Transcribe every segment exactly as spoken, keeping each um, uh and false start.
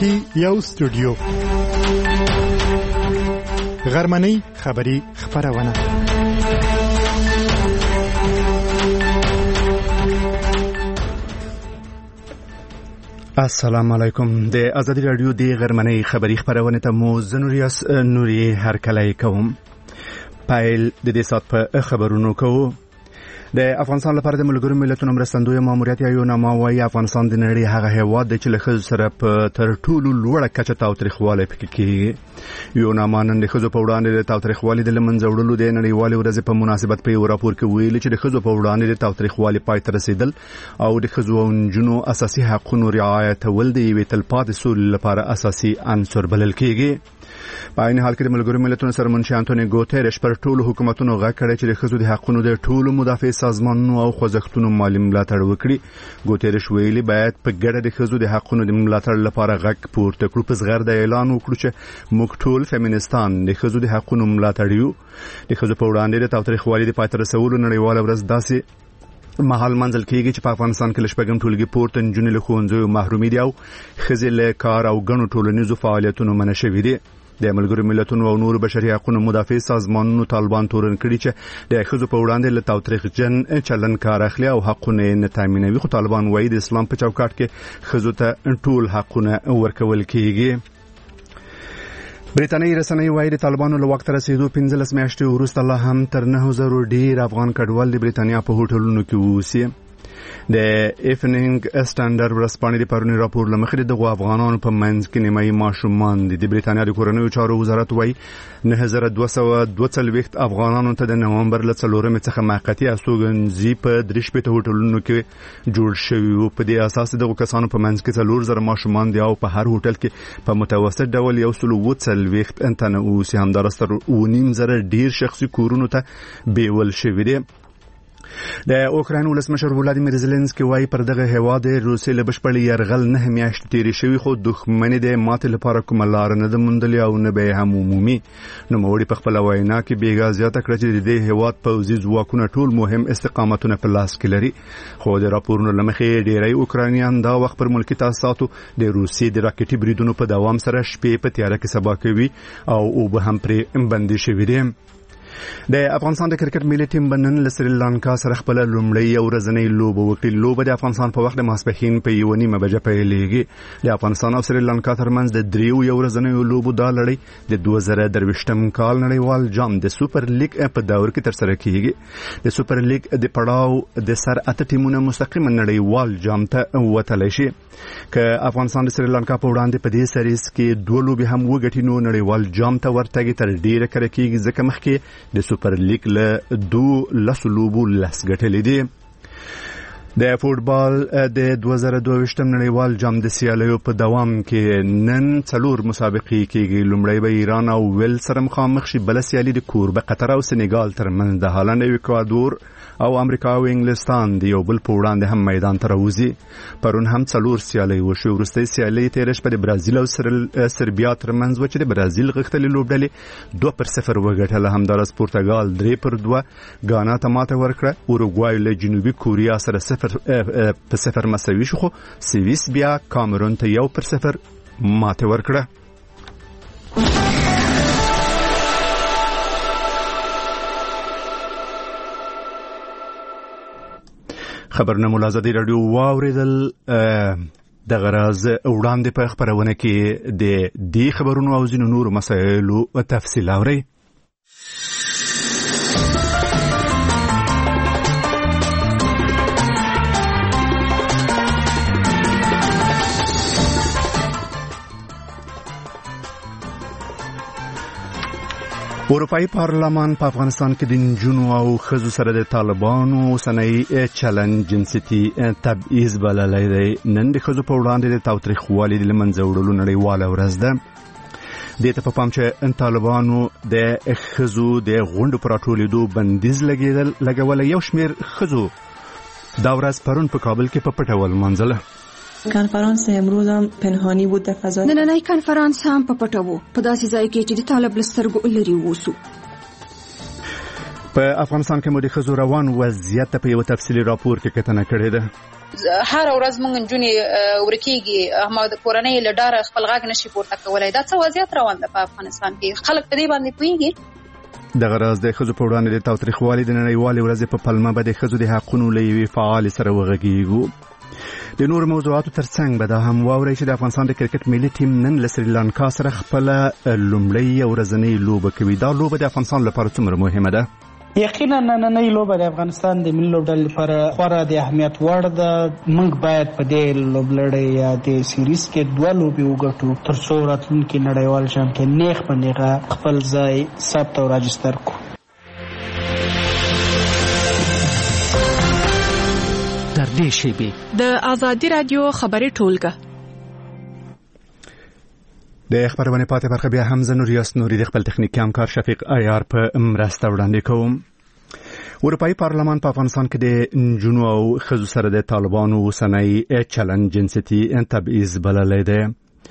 کې یو استودیو غرمنۍ خبری خبرونه السلام علیکم د آزادی رادیو د غرمنۍ خبری خبرونه ته مو زنوریاس نوري هر کله کوم پایل د دې سات په خبرونو کوو. د افغانستان لپاره د ملګرو ملتونو مرستندوی ماموریت یو نامه وايي افغانستان د نړۍ هغه هیواد دی چې له ښځو سره په تر ټولو لوړه کچه تاوتریخوالی پکې کېږي. یو نامه نن د ښځو په وړاندې د تاوتریخوالي د له منځه وړلو د نړیوالې ورځې په مناسبت په یو راپور کې ویلي چې د ښځو په وړاندې د تاوتریخوالي پای ته رسیدل او د ښځو او نجونو اساسي حقونو رعایتول د یوې تلپاتې سولې لپاره اساسي عنصر بلل کېږي. په عین حال کې د ملګرو ملتونو سرمنشي انټونی ګوتریش پر ټولو حکومتونو غږ کړی چې د ښځو د حقونو د ټولو مدافع سازمانونو او خوځښتونو مالي ملاتړ وکړي. ګوتریش ویلي باید په ګډه د ښځو د حقونو د ملاتړ لپاره غږ پورته کړو. په زغر د اعلان وکړو چې موږ ټول فیمینستان د ښځو د حقونو ملاتړ یو. د ښځو په وړاندې د تاوتریخوالي د پای ته رسولو نړیواله ورځ داسې مهال منځل کېږي چې په افغانستان کې لشپږم ټولګي پورته نجونې له ښوونځیو محرومې دي او ښځې له کار او ګڼو ټولنیزو فعالیتونو منع شوي دي. د ملګرو ملتونو او نورو بشري حقوقو مدافع سازمانونو طالبان تورن کړي چې د ښځو په وړاندې له تاوتریخجن چلن کار اخلي او حقونه نه تامینوي. خو طالبان وایي د اسلام په چوکاټ کې ښځو ته ټول حقونه ورکول کېږي. بریتانیایی رسنۍ وایي د طالبانو له وخت رسیدو پنځلس میاشتې وروسته لا هم تر نهه زره ډیر افغان کډوال د بریتانیا په هوټلونو کې اوسي. د ایفنینګ سټانډرډ ورځپاڼې د پرونی راپور لمخې دغه افغانانو په منځ کې نیمایي ماشومان دي. د بریتانیا د کورنیو چارو وزارت وایي نه زره دوه سوه دوه څلوېښت افغانانو ته د نومبر له څلورمې څخه موقتي استوګنځي په درې شپېته هوټلونو کې جوړ شوي وو. په دې اساس دغه کسانو په منځ کې څلور زره ماشومان دي او په هر هوټل کې په متوسط ډول یو سل اووه څلوېښت تنه اوسي. همدارس تر اوه نیم زره ډیر شخصي کورونو ته بیول شوي دي. د اوکراین ولسمشر ولادیمیر زيلنسکي وايي پر دغه هیواد روسي له بشپړ يرغل نه میاشتې تیرې شوی خو دښمنۍ د ماته لپاره کومه لار نه د موندلې او نه به هم عمومي. نو موري په خپل وینا کې بیګا زیاته کړه چې د هیواد پوځي ځواکونه ټول مهم استقامتونه په لاس کې لري. خو د راپورونو لمخې ډیری اوکراینیان دا وخت پر ملکی تاسیساتو د روسي د راکټي بریدونو په دوام سره شپې په تیاره کې سبا کوي او او به هم پرې بندي شوی دي. د افغانستان د کرکټ ملي ټیم بنن له سریلانکا سره خپل لومړی او ورځنۍ لوبه وکړه. لوبه د افغانستان په وخت د ماسپښین په یو نیمه بجې پیلېږي. د افغانستان او سریلانکا ترمنځ د دریو یو ورځنۍ لوبو دا لړۍ د دوه زره درویشتم کال نړیوال جام د سوپر لیګ په دور کې ترسره کیږي. د سوپر لیګ د پړاو د سر اته ټیمونه مستقیما نړیوال جام ته وتلی شي. که افغانستان د سریلانکا په وړاندې په دې سریز کې دوه لوبې هم وګټي نو نړیوال جام ته ورتګي تر ډیره کړه کیږي ځکه مخکې د سوپر لیګ له دو لس لوبو لس ګټلې دي. د فوټبال د دوه زره دوه ویشتم نړیوال جام د سیالیو په دوام کې نن څلور مسابقې کېږي. لومړی به ایران او ویل سره مخامخ شي. بله سیالي د کوربه قطر او سنګال ترمنځ د هالند او اکوادور او امریکا او انګلستان د یو بل په وړاندې هم میدان ته راوځي. پرون هم څلور سیالۍ وشوې. وروستۍ سیالۍ تېره شپه د برازیل او سربیا ترمنځ وه چې د برازیل غښتلې لوبډلې دوه پر صفر وګټله. همداراز پرتګال درې پر دوه ګانا ته ماته ورکړه. اروګوای له جنوبي کوریا سره صفر په صفر مساوي شو خو سویس بیا کامرون ته یو پر صفر ماته ورکړه. خبرونه مو آزادی رادیو واوریدل. د غراز وړاندې په خبرونه کې د دې خبرونو او ځینو نورو مسایلو تفصیل اورئ. اروپایي پارلمان په افغانستان کې د نجونو او ښځو سره د طالبانو اوسنی چلن جنسیتي تبعیض بللی دی. نن د ښځو په وړاندې د تاوتریخوالي د له منځه وړلو نړیواله ورځ ده. دې ته په پام چې طالبانو د ښځو د غونډو په راټولېدو بندیز لګولی. یو شمېر ښځو دا ورځ پرون په کابل کې په پټه ولمانځله. کنفرانس امروز هم پنهانی بود در فضا. نننۍ کنفرانس هم په پټه وو په داسې ځای کې چې د طالب له سترګو لرې ووسو. په افغانستان کې مو د ښځو روان وضعیت په یو تفصیلي راپور کې کتنه کړې ده. هر ورځ موږ نجونې ورکیږي هم د کورنۍ له ډاره خپل غږ نشي پورته کولای. دا څه وضعیت روان ده په افغانستان کې؟ خلک په دې باندې پوهیږي؟ دغه راز د ښځو په وړاندې د تاوتریخوالي د نړیوالې ورځې په پلمه به د ښځو د حقونو له یوې فعالې سره وغږیږو. د نور موضوعاتو ترڅنګ به دا هم واورئ چې د افغانستان د کرکټ ملي ټیم نن له سریلانکا سره خپله لومړۍ او ورځنۍ لوبه کوي. دا لوبه د افغانستان لپاره څومره مهمه ده؟ یقینا نننۍ لوبه د افغانستان د ملي لوبډلې لپاره خورا د اهمیت وړ ده. موږ باید په دې لوبلړۍ یا د سیریز کې دوه لوبې وګټو تر څو راتلونکي نړیوال چمپیون نیغ په نیغه خپل ځای ثبت او راجستر کړو. در دې شیبې د آزادي رادیو خبري ټولګه د خبرونه پاتې برخه بیا هم زه نوریاس نوري د خپل تخنیکي همکار شفیق عیار په مرسته وړاندې کوم. اروپایي پارلمان په افغانستان کې د نجونو او ښځو سره د طالبانو اوسنی چلند جنسیتي تبعیض بللی دی.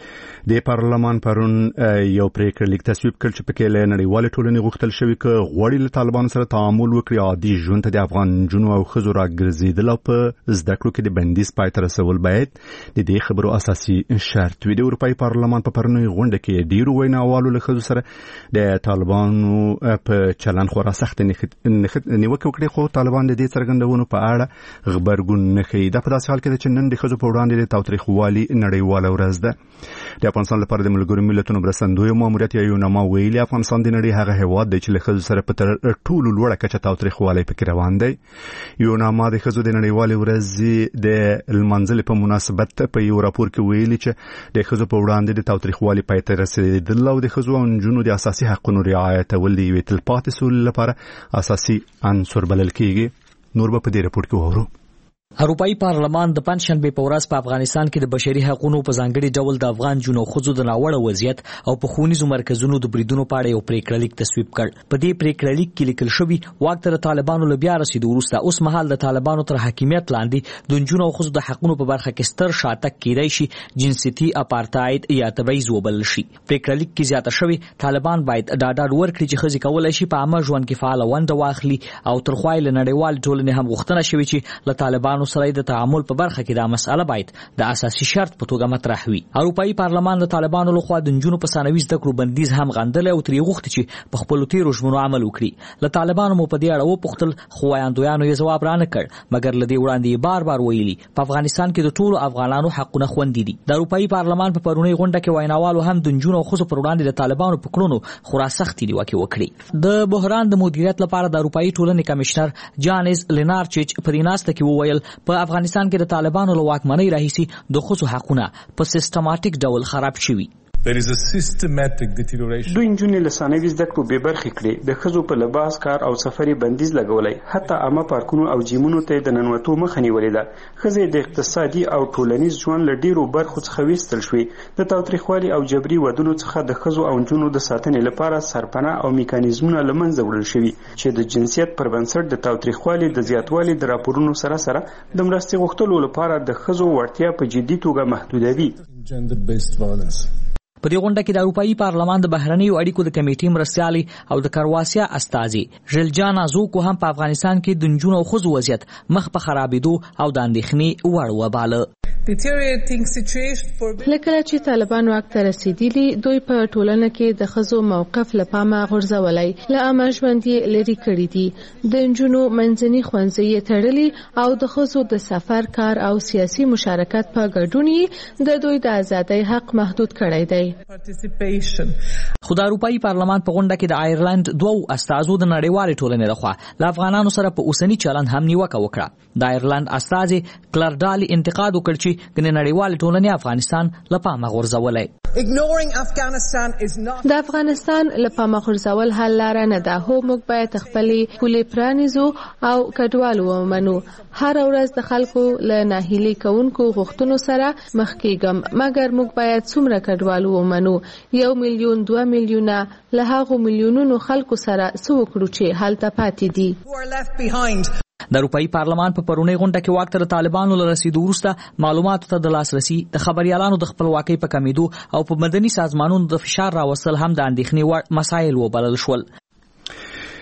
د پارلمان پرون یو پریکړه لیک تصویب کړ چې پکې له نړیوالې ټولنې غوښتل شوی چې غواړي له طالبانو سره تعامل وکړي، عادي ژوند ته د افغان نجونو او ښځو راګرځېدل او په زده کړو کې د بندیز پای ته رسول باید د دې خبرو اساسي شرط وي. د اروپایي پارلمان په پرونی غونډه کې ډیرو ویناوالو له ښځو سره د طالبانو په چلند خورا سخت نیوکه وکړې، خو طالبان د دې څرګندونو په اړه غبرګون نه ښیي. دا په داسې حال کې ده چې نن د ښځو په وړاندې د تاوتریخوالي نړیواله ورځ ده. د افغانستان لپاره د ملګرو ملتونو مرستندوی ماموریت یا یوناما ویلي افغانستان د نړۍ هغه هیواد دی چې له ښځو سره په ټولو لوړه کچه تاوتریخوالی پکې روان دی. یوناما د ښځو د نړیوالې ورځې د لمانځلو په مناسبت په یو راپور کې ویلي چې د ښځو په وړاندې د تاوتریخوالي پای ته رسېدل او د ښځو او نجونو د اساسي حقونو رعایتول د یوې تلپاتې سولې لپاره اساسي عنصر بلل کېږي. نور به په دې راپور کې واورو. اروپایي پارلمان د پنځشنبه په ورځ په افغانستان کې د بشري حقوقو په ځانګړي ډول د افغان جنو خزو د ناوړه وضعیت او په ښوونیزو مرکزونو د بریدونو په اړه یو پریکړه لیک تصویب کړ. په دې پریکړه لیک کې لیکل شوی واک تر طالبانو له بیا رسیدو وروسته اوس مهال د طالبانو تر حاکمیت لاندې د جنو خزو د حقوقو په برخه کې ستر شاتګ کېدای شي جنسيتي اپارټاید یا تبعیض وبلل شي. پریکړه لیک کې زیاته شوی طالبان باید ډاډ ورکړي چې خزي کولای شي په عامه ژوند کې فعال ونډه واخلي او تر خوایل نړیوال ټولنې هم غوښتنه شوی چې له طالبانو سره د تعامل په برخه کې دا مسأله باید د اساسي شرط په توګه مطرح وي. اروپایي پارلمان د طالبانو لخوا د نجونو په ثانوي زده کړو بندیز هم غندل او ترې غوښتي چې په خپل تیرو ژمنو عمل وکړي. له طالبانو مو په دې اړه وپوښتل خو وایاندویانو یې ځواب رانه کړ، مګر له دې وړاندې بار بار ویلي په افغانستان کې د ټولو افغانانو حقونه خوندي دي. د اروپایي پارلمان په پرونی غونډه کې ویناوالو هم د نجونو او ښځو پر وړاندې د طالبانو په کړنو خورا سختي نیوکې وکړي. د بحران د مدیریت لپاره د اروپایي ټولنې کمشنر جانز لینارچیچ په دې ناسته کې وویل په افغانستان کې د طالبانو له واکمنۍ راهیسي د ښځو حقونه په سیستماتیک ډول خراب شوي. There is a systematic deterioration. دوی نجونې له ثانوي زده کړو بې برخې کړې، د ښځو په لباس کار او سفري بندیز لګولی، حتی عامه پارکونو او جیمونو ته د ننوتو مخه نیولې ده. ښځې د اقتصادي او ټولنیز ژوند له ډیرو برخو څخه ویستل شوې. د تاوتریخوالي او جبري ودونو څخه د ښځو او نجونو د ساتنې لپاره سرپناه او میکانیزمونه له منځه وړل شوي چې د جنسیت پر بنسټ د تاوتریخوالي د زیاتوالي د راپورونو سره سره د مرستې غوښتلو لپاره د ښځو وړتیا په جدي توګه محدودوي. Gender based violence. په دې غونډه کې د اروپایي پارلمان د بهرنیو اړیکو د کمیټې مرستیالي او د کرواسیا استازي ژلجانا زوکو هم په افغانستان کې د نجونو او ښځو وضعیت مخ په خرابېدو او د اندېښنې وړ وباله. لکه چې طالبان واک ته رسیدلي دوی په ټولنه کې د ښځو موقف له پامه غورځولی، له عامه ژوند یې لرې کړي دي. د نجونو منځني ښوونځي یې تړلي او د ښځو د سفر کار او سیاسي مشارکت په ګډون یې د دوی د ازادۍ حق محدود کړی دی. خو د اروپایي پارلمان په غونډه کې د آیرلند دوو استازو د نړیوالې ټولنې لخوا له افغانانو سره په اوسني چلند هم نیوکه وکړه. د آیرلند استازي کلرډالي انتقاد وکړ چې ګنې نړیوالې ټولنې افغانستان له پامه غورځولی. د افغانستان له پامه غورځول حل لاره نه ده، هو موږ باید خپلې پولې پرانیزو او کډوال ومنو. هر ورځ د خلکو له ناهیلي کوونکو غوښتنو سره مخ کېږم، مګر موږ باید څومره کډوال ومنو؟ یو میلیون دوه میلیونه له هغو میلیونونو خلکو سره څه وکړو چې هلته پاتې دي. د اروپایي پارلمان په پرونی غونډه کې واک تر طالبانو له رسیدو وروسته معلوماتو ته د لاسرسي، د خبريالانو د خپلواکۍ په کمیدو او په مدني سازمانونو د فشار راوستل هم د اندېښنې وړ مسایل وبلل شول.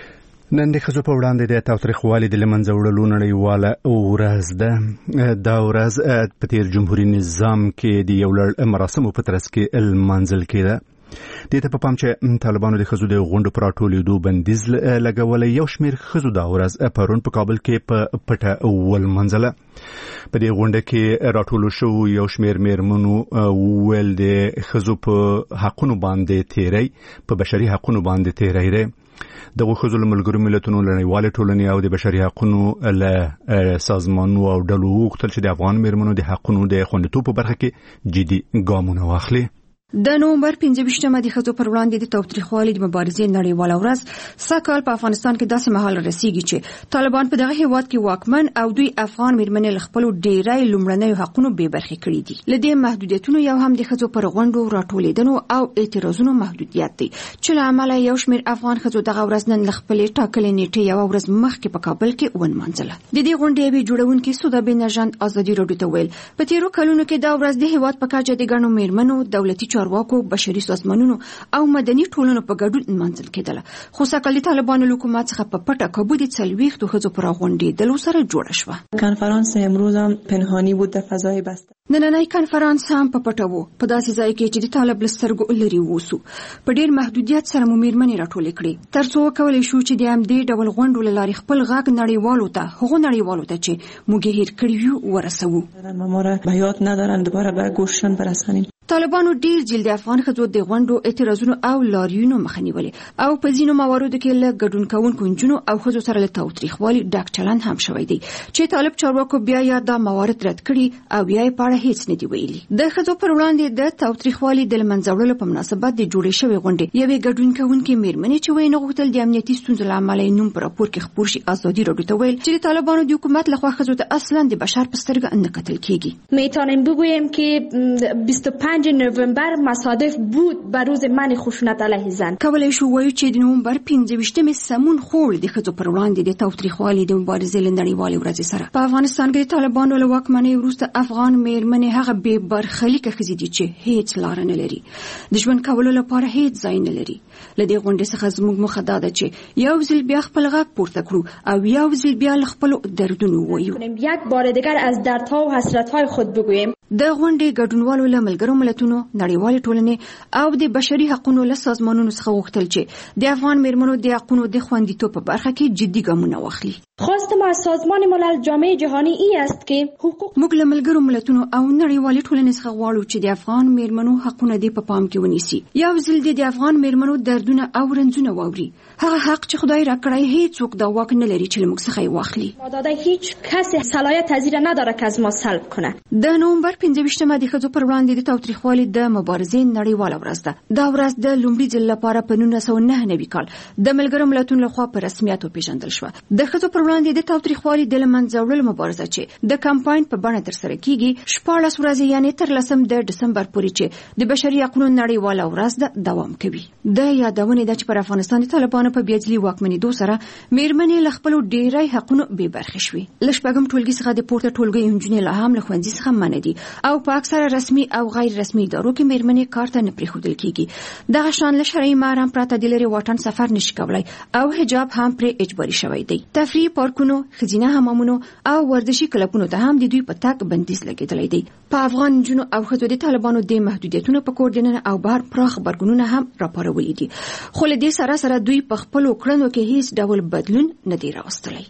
نن د ښځو په وړاندې د تاوتریخوالي د له منځه وړلو نړیواله ورځ ده. دا ورځ په تیر جمهوري نظام کې د یو لړ مراسمو په ترڅ کې لمانځل کېده. دې ته په پام چې طالبانو د ښځو د غونډو پر راټولېدو بندیز لګولی، یو شمېر ښځو دا ورځ پرون په کابل کې په پټه ولمانځله. په دې غونډه کې راټولو شوو یو شمېر مېرمنو وویل د ښځو په حقونو باندې تېری، په بشري حقونو باندې تېری دی. دغه ښځو له ملګرو ملتونو، نړیوالې ټولنې او د بشري حقونو له سازمانونو او ډلو وغوښتل چې د افغان مېرمنو د حقونو د خوندیتوب په برخه کې جدي ګامونه واخلي. د نومبر پنځه ویشتمه د ښځو پر وړاندې د تاوتریخوالي د مبارزې نړیواله ورځ سږکال په افغانستان کې داسې مهال رسیږي چې طالبان په دغه هیواد کې واکمن او دوی افغان مېرمنې له خپلو ډېری لومړنیو حقونو بې برخې کړي دي. له دې محدودیتونو یو هم د ښځو پر غونډو راټولېدنو او اعتراضونو محدودیت دی چې له امله یو شمېر افغان ښځو دغه ورځ نن له خپلې ټاکلې نیټې یوه ورځ مخکې په کابل کې ونمانځله. د دې غونډې یوې جوړونکې سودا بېنژاد ازادي راډیو ته ویل په تېرو کلونو کې دا ورځ د هیواد په کچه د ګڼو مېرمنو، دولتي چارواکو، بشري سازمانونو او مدني ټولنو په ګډون نمانځل کېدله. خو سږکال طالبانو له حکومت څخه په پټه کابو د څلوېښتو ښځو پر غونډېدلو سره جوړه شوه. کنفرانس امروز هم پنهانی بود در فضای بسته. نننی کنفرانس هم په پټه و، په داسې ځای کې چې د طالب له سترګو لرې ووسو. په ډېر محدودیت سره مو مېرمنې راټولې کړې تر څو وکولی شو چې د همدې ډول غونډو له لارې خپل غږ نړیوالو ته، هغو نړیوالو ته چې موږ یې هېر کړي یو، ورسوو. ما را به یاد ندارن دوباره به گوششان برسانیم. طالبانو ډیر ځل د افغان ښځو د غونډو، اعتراضونو او لاریونو مخه نیولې او په ځینو مواردو کې له ګډون کوونکو نجونو او ښځو سره له تاوتریخوالي ډک چلند هم شوی دی چې طالب چارواکو بیا یا دا موارد رد کړي او بیا یې په اړه هیڅ نه دي ویلي. د ښځو پر وړاندې د تاوتریخوالي د له منځه وړلو په مناسبت د جوړې شوې غونډې یوې ګډون کوونکې مېرمنې چې ویې نه غوښتل د امنیتي ستونزو له امله یې نوم په راپور کې خپور شي، ازادي راډیو ته ویل چې د طالبانو د حکومت لخوا ښځو ته اصلا د بشر په سترګه نه کتل کېږي. میتونیم بگوییم که بیست و پنجم نوامبر مصادف بود بر روز من خشونت علیه زن. کولای شو وایو چې د نومبر پنځه ویشتمې سمون خوړ د ښځو پر وړاندې د تاوتریخوالي د مبارزې له نړیوالې ورځې سره په افغانستان کې د طالبانو له واکمنۍ وروسته افغان مېرمنې هغه بې برخلیکه ښځې دي چې هیڅ لاره نه لري، د ژوند کولو لپاره هیڅ ځای نه لري. له دې غونډې څخه زموږ موخه دا ده چې یو ځل بیا خپل غږ پورته کړو او یو ځل بیا له خپلو دردونو ووایو، یک بار دیگر از دردها و حسرتهای خود بگوییم. د غونډې ګډونوالو له ملګرو ملتونو، نړیوالې ټولنې او د بشري حقونو له سازمانونو څخه غوښتل چې د افغان مېرمنو د حقونو د خوندیتوب په برخه کې جدي ګامونه واخلي. خواست ما از سازمان ملل جامعه جهانی ای است که حقوق موږ له ملګرو ملتونو او نړیوالې ټولنې څخه غواړو چې د افغان مېرمنو حقونه دې په پام کې ونیسي. یو ځل دې د افغان مېرمنو دردونه او رنځونه واوري. هغه حق چې خدای راکړی هیڅوک دا واک نه لري چې له موږ څخه یې واخلي. ما داده هیچ کس صلاحیت پذیر نداره که از ما سلب کنه. د نومبر پنځه ویشتمه د ښځو پر وړاندې د تاوتریخوالي د مبارزې نړیواله ورځ ده. دا ورځ د لومړي ځل لپاره په نولس سوه نهه نوي کال د ملګرو ملتونو لخوا په رسمیت وپېژندل شوه. د ښځو پر وړاندې د تاوتریخوالي د له منځه وړلو مبارزه چې د کمپاین په بڼه ترسره کیږي شپاړس ورځې یعنې تر لسم د ډسمبر پورې چې د بشري حقونو نړیواله ورځ ده دوام کوي. د یادونې ده چې پر افغانستان د طالبانو په بیا ځلي واکمنېدو سره مېرمنې له خپلو ډېری حقونو بې برخې شوې. له شپږم ټولګي څخه د پورته ټولګیو نجونې لا هم له ښوونځي څخه منع دي او په اکثره رسمي او غیر رسمي ادارو کې مېرمنې کار ته نه پرېښودل کېږي. دغه شان له شرعي مهر هم پرته د لرې واټن سفر نشي کولی او حجاب هم پرې اجباري شوی دی. تفریح پارکونو، ښځینه حمامونو او ورزشي کلبونو ته هم د دوی په تګ بندیز لګېدلی دی. په افغان نجونو او ښځو د طالبانو د محدودیتونو په کور دننه او بهر پراخ غبرګونونه هم راپارولي دي، خو له دې سره سره دوی په خپلو کړنو کې هیڅ ډول بدلون نه دی راوستلی.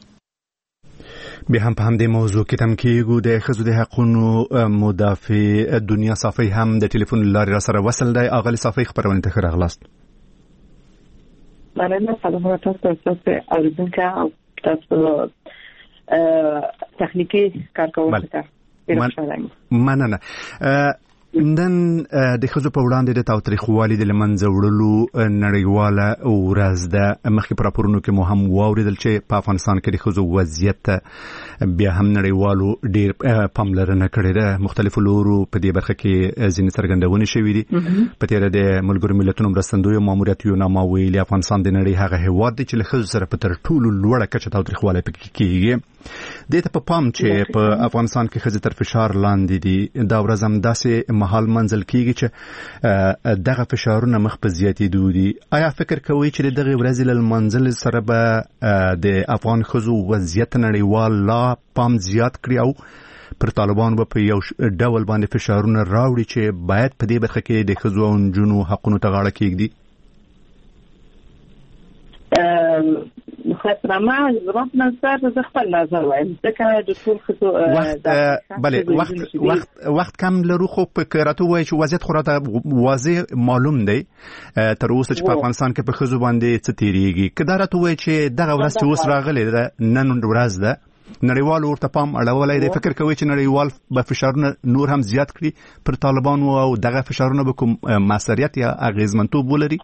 بیا هم په همدې موضوع کې تم کېږو. د ښځو د حقونو مدافع دنیا صافی هم د ټلیفون له لارې را سره وصل دی. اغلې صافی خپرونې ته ښه راغلاست. مننه. سلام تاسو ته اوریدونکو او تاسو تخنیکی کارکوونکو ته مننه. نن د ښځو په وړاندې د تاوتریخوالي د له منځه وړلو نړیواله ورځ ده. مخکې په راپورونو کې مو هم واورېدل چې په افغانستان کې د ښځو وضعیت ته بیا هم نړیوالو ډېر پاملرنه کړې ده. مختلفو لورو په دې برخه کې ځینې څرګندونې شوې دي. په تېره د ملګرو ملتونو مرستندویو ماموریت یوناما ویلي افغانستان د نړۍ هغه هېواد دی چې له ښځو سره په تر ټولو لوړه کچه تاوتریخوالی پکې کېږي. د ته په پام چې په افغانستان کې ښځې تر فشار لاندې دي دا ورځ هم داسې مهال منزل کیږي چې دغه فشارونه مخ په زیاتېدو دي. آیا فکر کوئ چې دغه ورځې له منزل سره به د افغان ښځو وضعیت نړیوال لا پام زیات کړي او پر طالبانو به په یو ډول باندې فشارونه راوړي چې باید په دې برخه کې د ښځو او نجونو حقونو ته غاړه کېږدي؟ خاطرما زما په نظر زه خپل نظر وایم ځکه د ټول ښځو وخت بله وخت وخت وخت کم لرو خو په کراته وایي چې وضعیت خو راته واضح معلوم دی تر اوسه چې په افغانستان کې په ښځو باندې څه تېرېږي. که دا راته وایي چې دغه ورځ چې اوس راغلې ده نن ورځ ده نړیوال ورته پام اړولی دی، فکر کوي چې نړیوال به فشارونه نور هم زیات کړي پر طالبانو او دغه فشارونه به کوم موثریت یا اغېزمنتوب ولري؟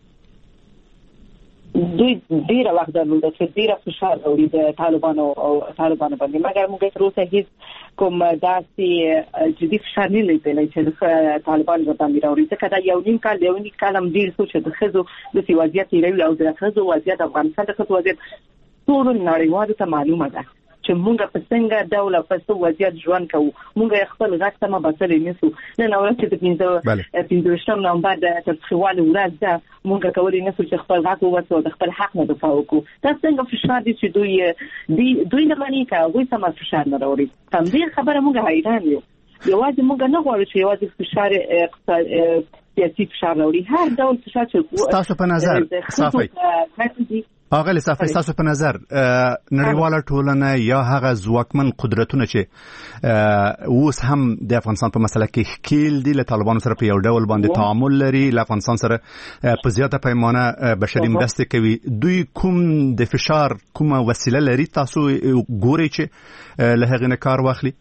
دوی ډیره وخت درلوده چې ډیره فشار راوړي د طالبانو او طالبانو باندې، مګر موږ تر اوسه هیڅ کوم داسې جدي فشار نه لیدلی چې د طالبانو باندې راوړي. ځکه دا یو نیم کال یو نیم کال هم ډېر څه چې د ښځو داسې وضعیت تېروي او د ښځو وضعیت افغانستان د ښځو وضعیت ټولو نړیوالو ته معلومه ده چې موږ په څنګه ډول په څه وضعیت ژوند کوو. موږ خپل غږ ته مبصرې نیسو. نن ورځ چې د پنځه پنځویشتم نومبر د تاریخوالې ورځ ده موږ کولی نسو چې خپل غږ ووسو او د خپل حق نه دفاع وکړو. دا څنګه فشار دی چې دوی دوی نه مني که هغوی سمه فشار نه راوړي. همدې خبره موږ حیران یو. یوازې موږ نه غواړو چې یوازې فشار سیاسي فشار راوړي، هر ډول فشار چې ستاسو په نظر صافی اغه لصافي تاسو په نظر نړیواله ټولنه یا هغه ځواکمن قدرتونه چې اوس هم د افغانستان په مسله کې ښکیل دي له طالبانو سره په یو ډول باندې تعامل لري، له افغانستان سره په زیاته پیمانه بشري مرستې کوي، دوی کوم د فشار کومه وسیله لري تاسو ګورئ چې له هغې نه کار واخلي؟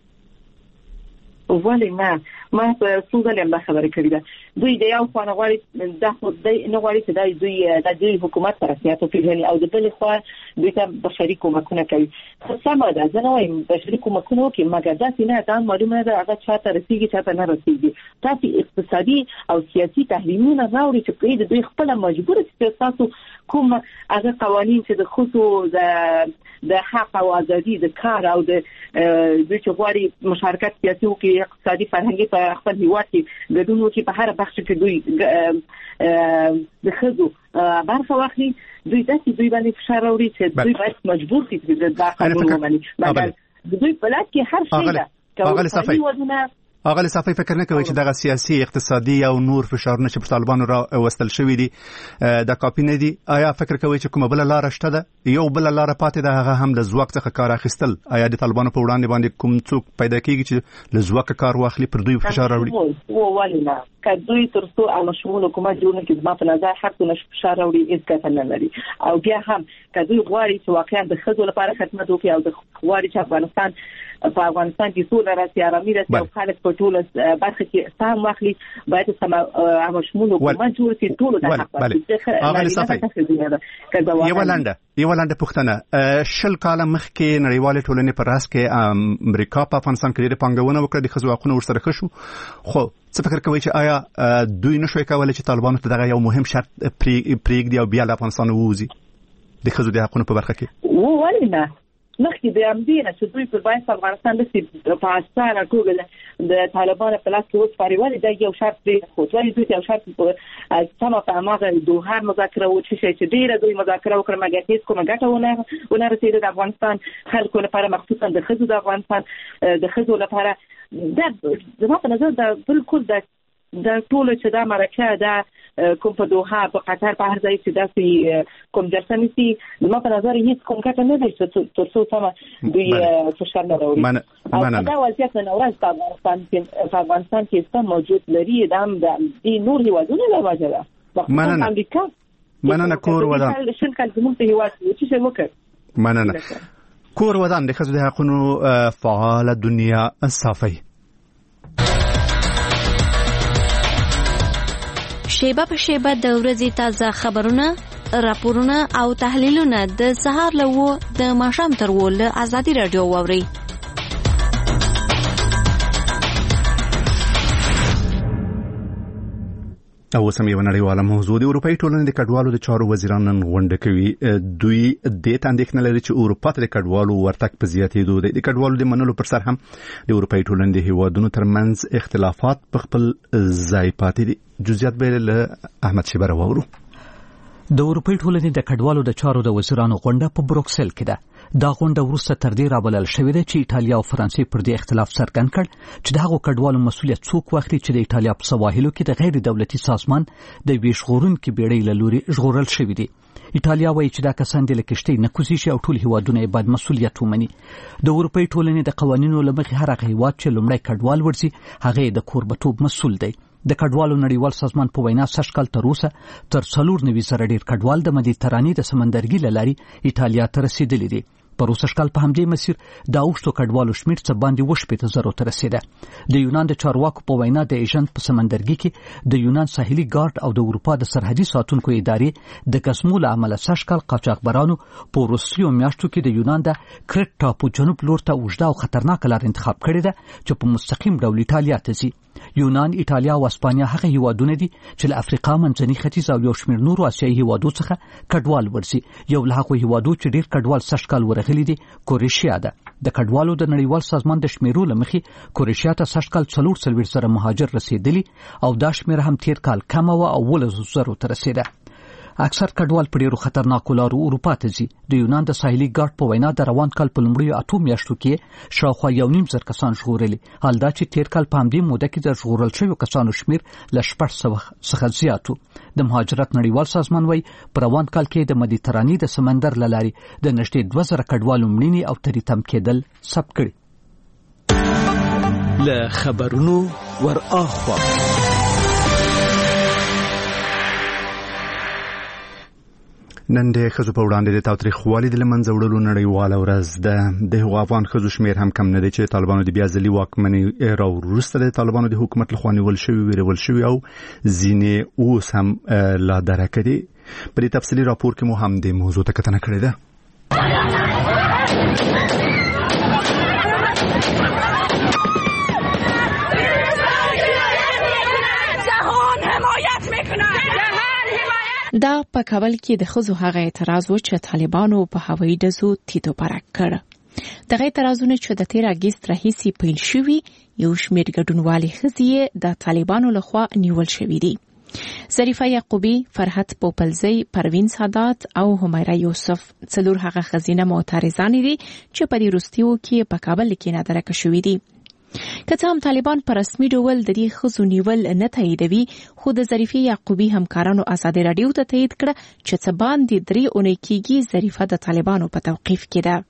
ولې نه، ما په څو ځلې هم دا خبرې کړې ده. دوی د یو خوا نه غواړي دا خو دوی نه غواړي چې دا دوی د دوی حکومت په رسمیت وپېژني او د بلې خوا دوی ته بشري کومکونه کوي. سمه ده، زه نه وایم بشري کومکونه وکړي، مګر داسې نه دا معلومه ده هغه چا ته رسېږي چا ته نه رسېږي. تاسې اقتصادي او سیاسي تحریمونه راوړي چې پرې د دوی خپله مجبوره چې ستاسو کوم هغه قوانین چې د ښځو د د حق او ازادي د کار او د دوی چې غواړي مشارکت سیاسي وکړي، اقتصادي فرهنګي په خپل هیواد کې ګډون وکړي، په هر بخش کې دوی د ښځو برخه واخلي، دوی داسې دوی باندې فشار راوړي چې دوی باید مجبور کړي چې دا قانون ومني. مګر دوی په لاس کې هر شی ده. اغه صافي فکر نه کوي چې دغه سیاسي اقتصادي او نور فشارونه چې پر طالبانو را وستل شوی دي د کاپی نه دي؟ آیا فکر کوي چې کومه بل لار شته ده؟ یو بل لار پاتې ده، هغه هم د ځواک څخه کار اخیستل. آیا د طالبانو په وړاندې باندې کوم څوک پیدا کیږي چې له ځواک کار واخلي پر دوی فشار راوړي؟ و ولې نه، که دوی تر څو عامه شمول حکومت جوړ نه کړي زما په نظر هر څه نشه فشار راوړي هېڅ ګټه نه لري. او بیا هم که دوی غواړي چې واقعا د ښځو لپاره خدمت وکړي او د غواړي چې افغانستان په افغانستان کې سوله راسي، آرامي راسي او خلک په ټوله برخه کې سهم واخلي، باید سم عامه شمول حکومت جوړ کړي ټولو ته حق ورکړي. اغه صافي یو لنډه یو لنډه پوښتنه، شل کاله مخکې نړیوالې ټولنې په راس کې امریکا په افغانستان کې ډېرې پانګونه وکړه، د ښځو حقونه ورسره ښه شو، خو څه فکر کوي چې آیا دوی نشوي کولی چې طالبانو ته دغه یو مهم شرط پرېږدي او بیا له افغانستان ووځي د ښځو د حقونو په برخه کې؟ ولې نه، مخکې د همدې نه چې دوی پر باید افغانستان داسې په اسانه توګه د طالبانو په لاس کې وسپاري، ولې دا یو شرط پرېښود، ولې دوی ته یو شرط سمه په هماغه دوحه مذاکره وچشي چې ډېره دوی مذاکره وکړه مګر هېڅ کومه ګټه ونه رسېده د افغانستان خلکو لپاره، مخصوصا د ښځو د افغانستان د ښځو لپاره. دا زما په نظر دا بالکل د د ټولو چې دا مرکه ده کوم په دوحه په قطر په هر ځای چې داسې کوم جلسه نیسي، زما په نظر هېڅ کوم ګټه نه دی تر څو سمه دوی فشار نه راوړي. او دا وضعیت نن ورځ په افغانستان کې په افغانستان کې څه موجود لري دا هم د دې نور هېوادونو له وجې ده، مخصوصا امریکا. مننه. کور ودان شل کال زموږ په هېواد کې څه شی وکړ؟ مننه. کور ودان د ښځو د حقونو فعاله دنیا صافي. شیبه په شیبه د ورځې تازه خبرونه، راپورونه او تحلیلونه د سهار له وو د ماښام تر وو له ازادي رادیو واورئ. او سم یو نړیواله موضوع د اروپאי ټولنې د کډوالو د چارو وزیران نن غونډه کوي. دوی د تاندېښنه لري چې اروپا ته د کډوالو ورتګ په زیاتېدو دی. د کډوالو د منلو پر سر هم د اروپאי ټولنې د هیوادونو ترمنځ اختلافات په خپل ځای پاتې دي. جزئیات به له احمد شیبر وورو. د اروپאי ټولنې د کډوالو د چارو د وزیرانو غونډه په بروکسل کې ده. دا غونډه وروسته تر دې رابلل شوې ده چې ایټالیا او فرانسې پر دې اختلاف څرګند کړ چې د هغو کډوالو مسؤلیت څوک واخلي چې د ایټالیا په سواحلو کې د غیر دولتي سازمان د یوې ژغورونکې بیړۍ له لوري ژغورل شوي دي. ایټالیا وایي چې دا کسان د له کښتۍ نه کوزي شي او ټول هیوادونه یې باید مسؤلیت ومني. د اروپאי ټولنې د قوانینو له مخې هر هغه هیواد چې لومړی کډوال ورځي هغه د کوربتوب مسؤل دی. د کډوالو نړیوال سازمان په وینا سږکال تر اوسه تر څلور نوي زره ډېر کډوال د مدیترانې د سمندرګي له لارې ایټالیا ته رسیدلي دي. پر اوسه کال په همدې مسیر د اوښتو کډوالو شمېر څه باندې وشپېته زرو ته رسیده. د یونان د چارواکو په وینا د ایژن په سمندرګي کې د یونان ساحلي ګارد او د اروپا د سرحدي ساتونکو ادارې د قسمو له امله سږکال قاچاقبرانو په وروستیو میاشتو کې د یونان د کرټ ټاپو جنوب لور ته اوږده او خطرناکه لار انتخاب کړې ده چې په مستقیم ډول ایټالیا ته ځي. یونان، ایټالیا او اسپانیا هغه هیوادونه دي چې له افریقا، منځني ختیځ او یو شمېر نورو آسیایي هیوادو څخه کډوال ورځي. یو له هغو هیوادو چې ډېر کډوال سږکال ورغلي دي کوریشیا ده. د کډوالو د نړیوال سازمان د شمیرو له مخې کوریشیا ته سږکال څلور څلوېښت زره مهاجر رسیدلي او دا شمېر هم تیر کال کمه وه او اوولسو زرو ته رسیده. اکثر کډوال په ډېرو خطرناکو لارو اروپا ته ځي. د یونان د ساحلي ګارد په وینا د روان کال په لومړیو اتو میاشتو کې شاوخوا یو نیم زر کسان ژغورلي، حال دا چې تیر کال په همدې موده کې د ژغورل شویو کسانو شمېر له شپږ سوه څخه زیات و. د مهاجرت نړیوال سازمان وایي په روان کال کې د مدیترانې د سمندر له لارې د نږدې دوه زره کډوالو مړینې او تریتم کېدل ثبت کړي. له خبرونو ور اخوا نن د ښځو په وړاندې د تاوتریخوالي د له منځه وړلو نړیواله ورځ ده. د هغو افغان ښځو شمېر هم کم نه دی چې طالبانو د بیا ځلي واکمنۍ راوروسته د طالبانو د حکومت لخوا نیول شوي، ویرول شوي او ځینې اوس هم لا درکه دي. په دې تفصیلي راپور کې مو هم د موضوع ته کتنه کړې ده. دا په کابل کې د ښځو هغه اعتراض و چې طالبانو په هوایي ډزو تیتو پرک کړ. دغه اعتراضونه چې د تیر اګست راهیسې پیل شوي، یو شمېر ګډونوالې ښځې د طالبانو لخوا نیول شوي دي. ظریفه یعقوبی، فرحت پوپلزی، پروین سادات او همیرا یوسف څلور هغه ښځینه معترضانې دي چې په دې وروستیو کې په کابل کې نادرکه شوي دي. که څه هم طالبان په رسمي ډول د دې ښځو نیول نه تاییدوي، خو د ظریفې یعقوبی همکارانو ازادي راډیو ته تایید کړه چې څه باندې درې اونۍ کېږي ظریفه د طالبانو په توقیف کې ده.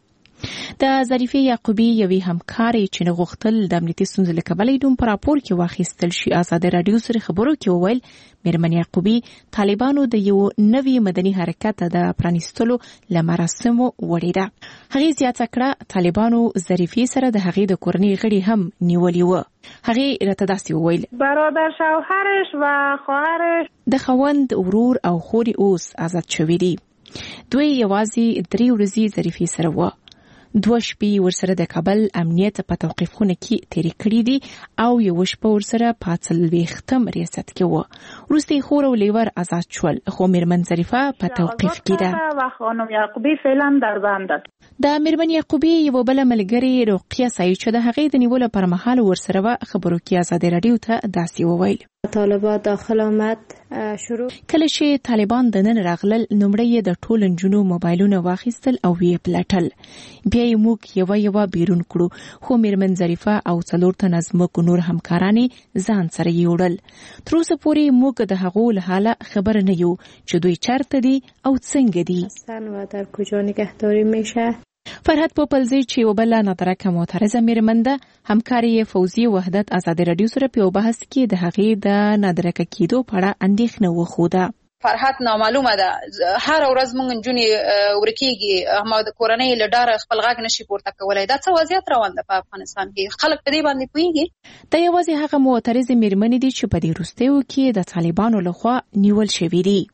د ظریفې یعقوبی یوې همکارې چې نه غوښتل د امنیتي ستونزو له کبله یې دوم په راپور کې واخیستل شي ازادي راډیو سره خبرو کې وویل میرمن یعقوبی طالبانو د یو نوي مدني حرکت د پرانیستلو له مراسمو وړې ده. هغې زیاته کړه طالبانو ظریفې سره د هغې د کورنۍ غړي هم نیولي وه. هغې راته داسې وویل برادر شوهرش و خواهرش د خاوند ورور او خورې اوس آزاد شوي دي. دوی یوازې درې ورځې ظریفې سره وه. دوه شپې ورسره د کابل امنیت په توقیفخونه کې تیرې کړې دي او یو شپه ورسره په څلوېښتم ریاست کې وه. وروسته یې خور او لیور آزاد شول، خو میرمن ظریفه په توقیف کې ده و خانم یعقوبی فعلا در بند است. د میرمن یعقوبی یو بل ملګری رقیه سعید چې د هغې د نیولو پر مهال ورسره و خبرو کې ازادي راډیو ته داسې وویل طالبان داخل آمد شروع کله چې طالبان د نن راغلل نومړی د ټول نجونو موبایلونه واخیستل او یې پلټل. بیا یې موږ یوه یوه بیرون کړو، خو میرمن ظریفه او څلور تنه زموږ نور همکارانې ځان سره یوړل. تر اوسه پورې موږ د هغو له حاله خبر نه یو چې دوی چېرته دي او څنګه دي و در کجا نگهداری میشه. فرحت پوپلزی چې یو بله نادرکه معترضه میرمن ده، همکارې فوزیه وحدت ازادي راډیو سره په یو بحث کې د هغې د نادرکه کېدو په اړه اندېښنه وښوده. فرحت نامعلومه ده، هر ورځ موږ نجونې ورکېږي، اما د کورنۍ له ډاره خپل غږ نشي پورته کولی. دا څه وضعیت روان ده په افغانستان کې؟ خلک په دې باندې پوهېږي؟ دا یوازې هغه معترضې میرمنې دي چې په دې وروستیو کې د طالبانو لخوا نیول شوي دي.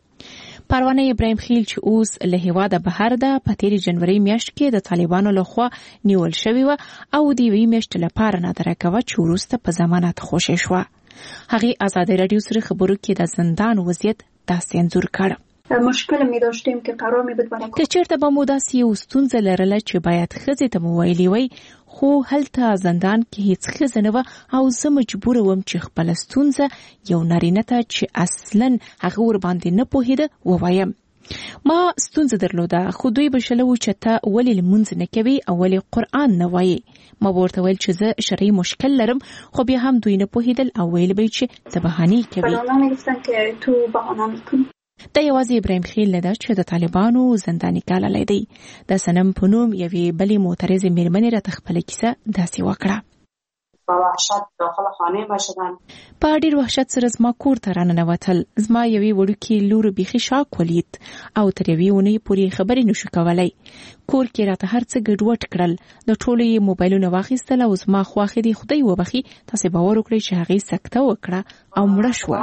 پروانه ابراهیم خیل چې اوس له هیواده بهر ده، په تیرې جنوري میاشت کې د طالبانو لخوا نیول شوې وه او د یوې میاشتې لپاره نادرکه وه چې وروسته په ضمانت خوشې شوه. هغه آزادی رادیو سره خبرو کې د زندان وضعیت داسې انځور کړ. مشکل می داشتیم که قرار می بود برای که چرته به مو داسې یو ستونزه لرله چې باید ښځې ته مو ویلي وی، خو هلته زندان کې هیڅ ښځه نه وه او زه مجبوره وم چې خپله ستونزه یو نارینه ته چې اصلا هغه ورباندې نه پوهېده ووایم. ما ستونزه درلوده، خو دوی به شله و چې ته ولې لمونځ نه کوې او ولې قرآن نه وایې. ما به ورته ویل چې زه شرعي مشکل لرم، خو بیا هم دوی نه پوهېدل او ویل به یې چې ته بهانې کوې. فلانه می گفتن که تو بهانه میکنی. دا یوازې ابراهیم خیل ده چې د طالبانو زنداني کاللی دی. د سنم په نوم یوې بلې معترضې مېرمنې راته خپله کیسه داسې وکړه. با وحشت داخل خانه ما شدن. په ډېر وحشت سره زما کور ته راننوتل. زما یوې وړوکې لور بیخي شاک ولید او تر یوې اونۍ پورې خبرې نشو کولی. کور کې راته هر څه ګډوډ کړل. د ټولو یې موبایلونه واخیستل او زما خواښې دې خدای وبخي تاسې باور وکړئ چې هغې سکته وکړه او مړه شوه.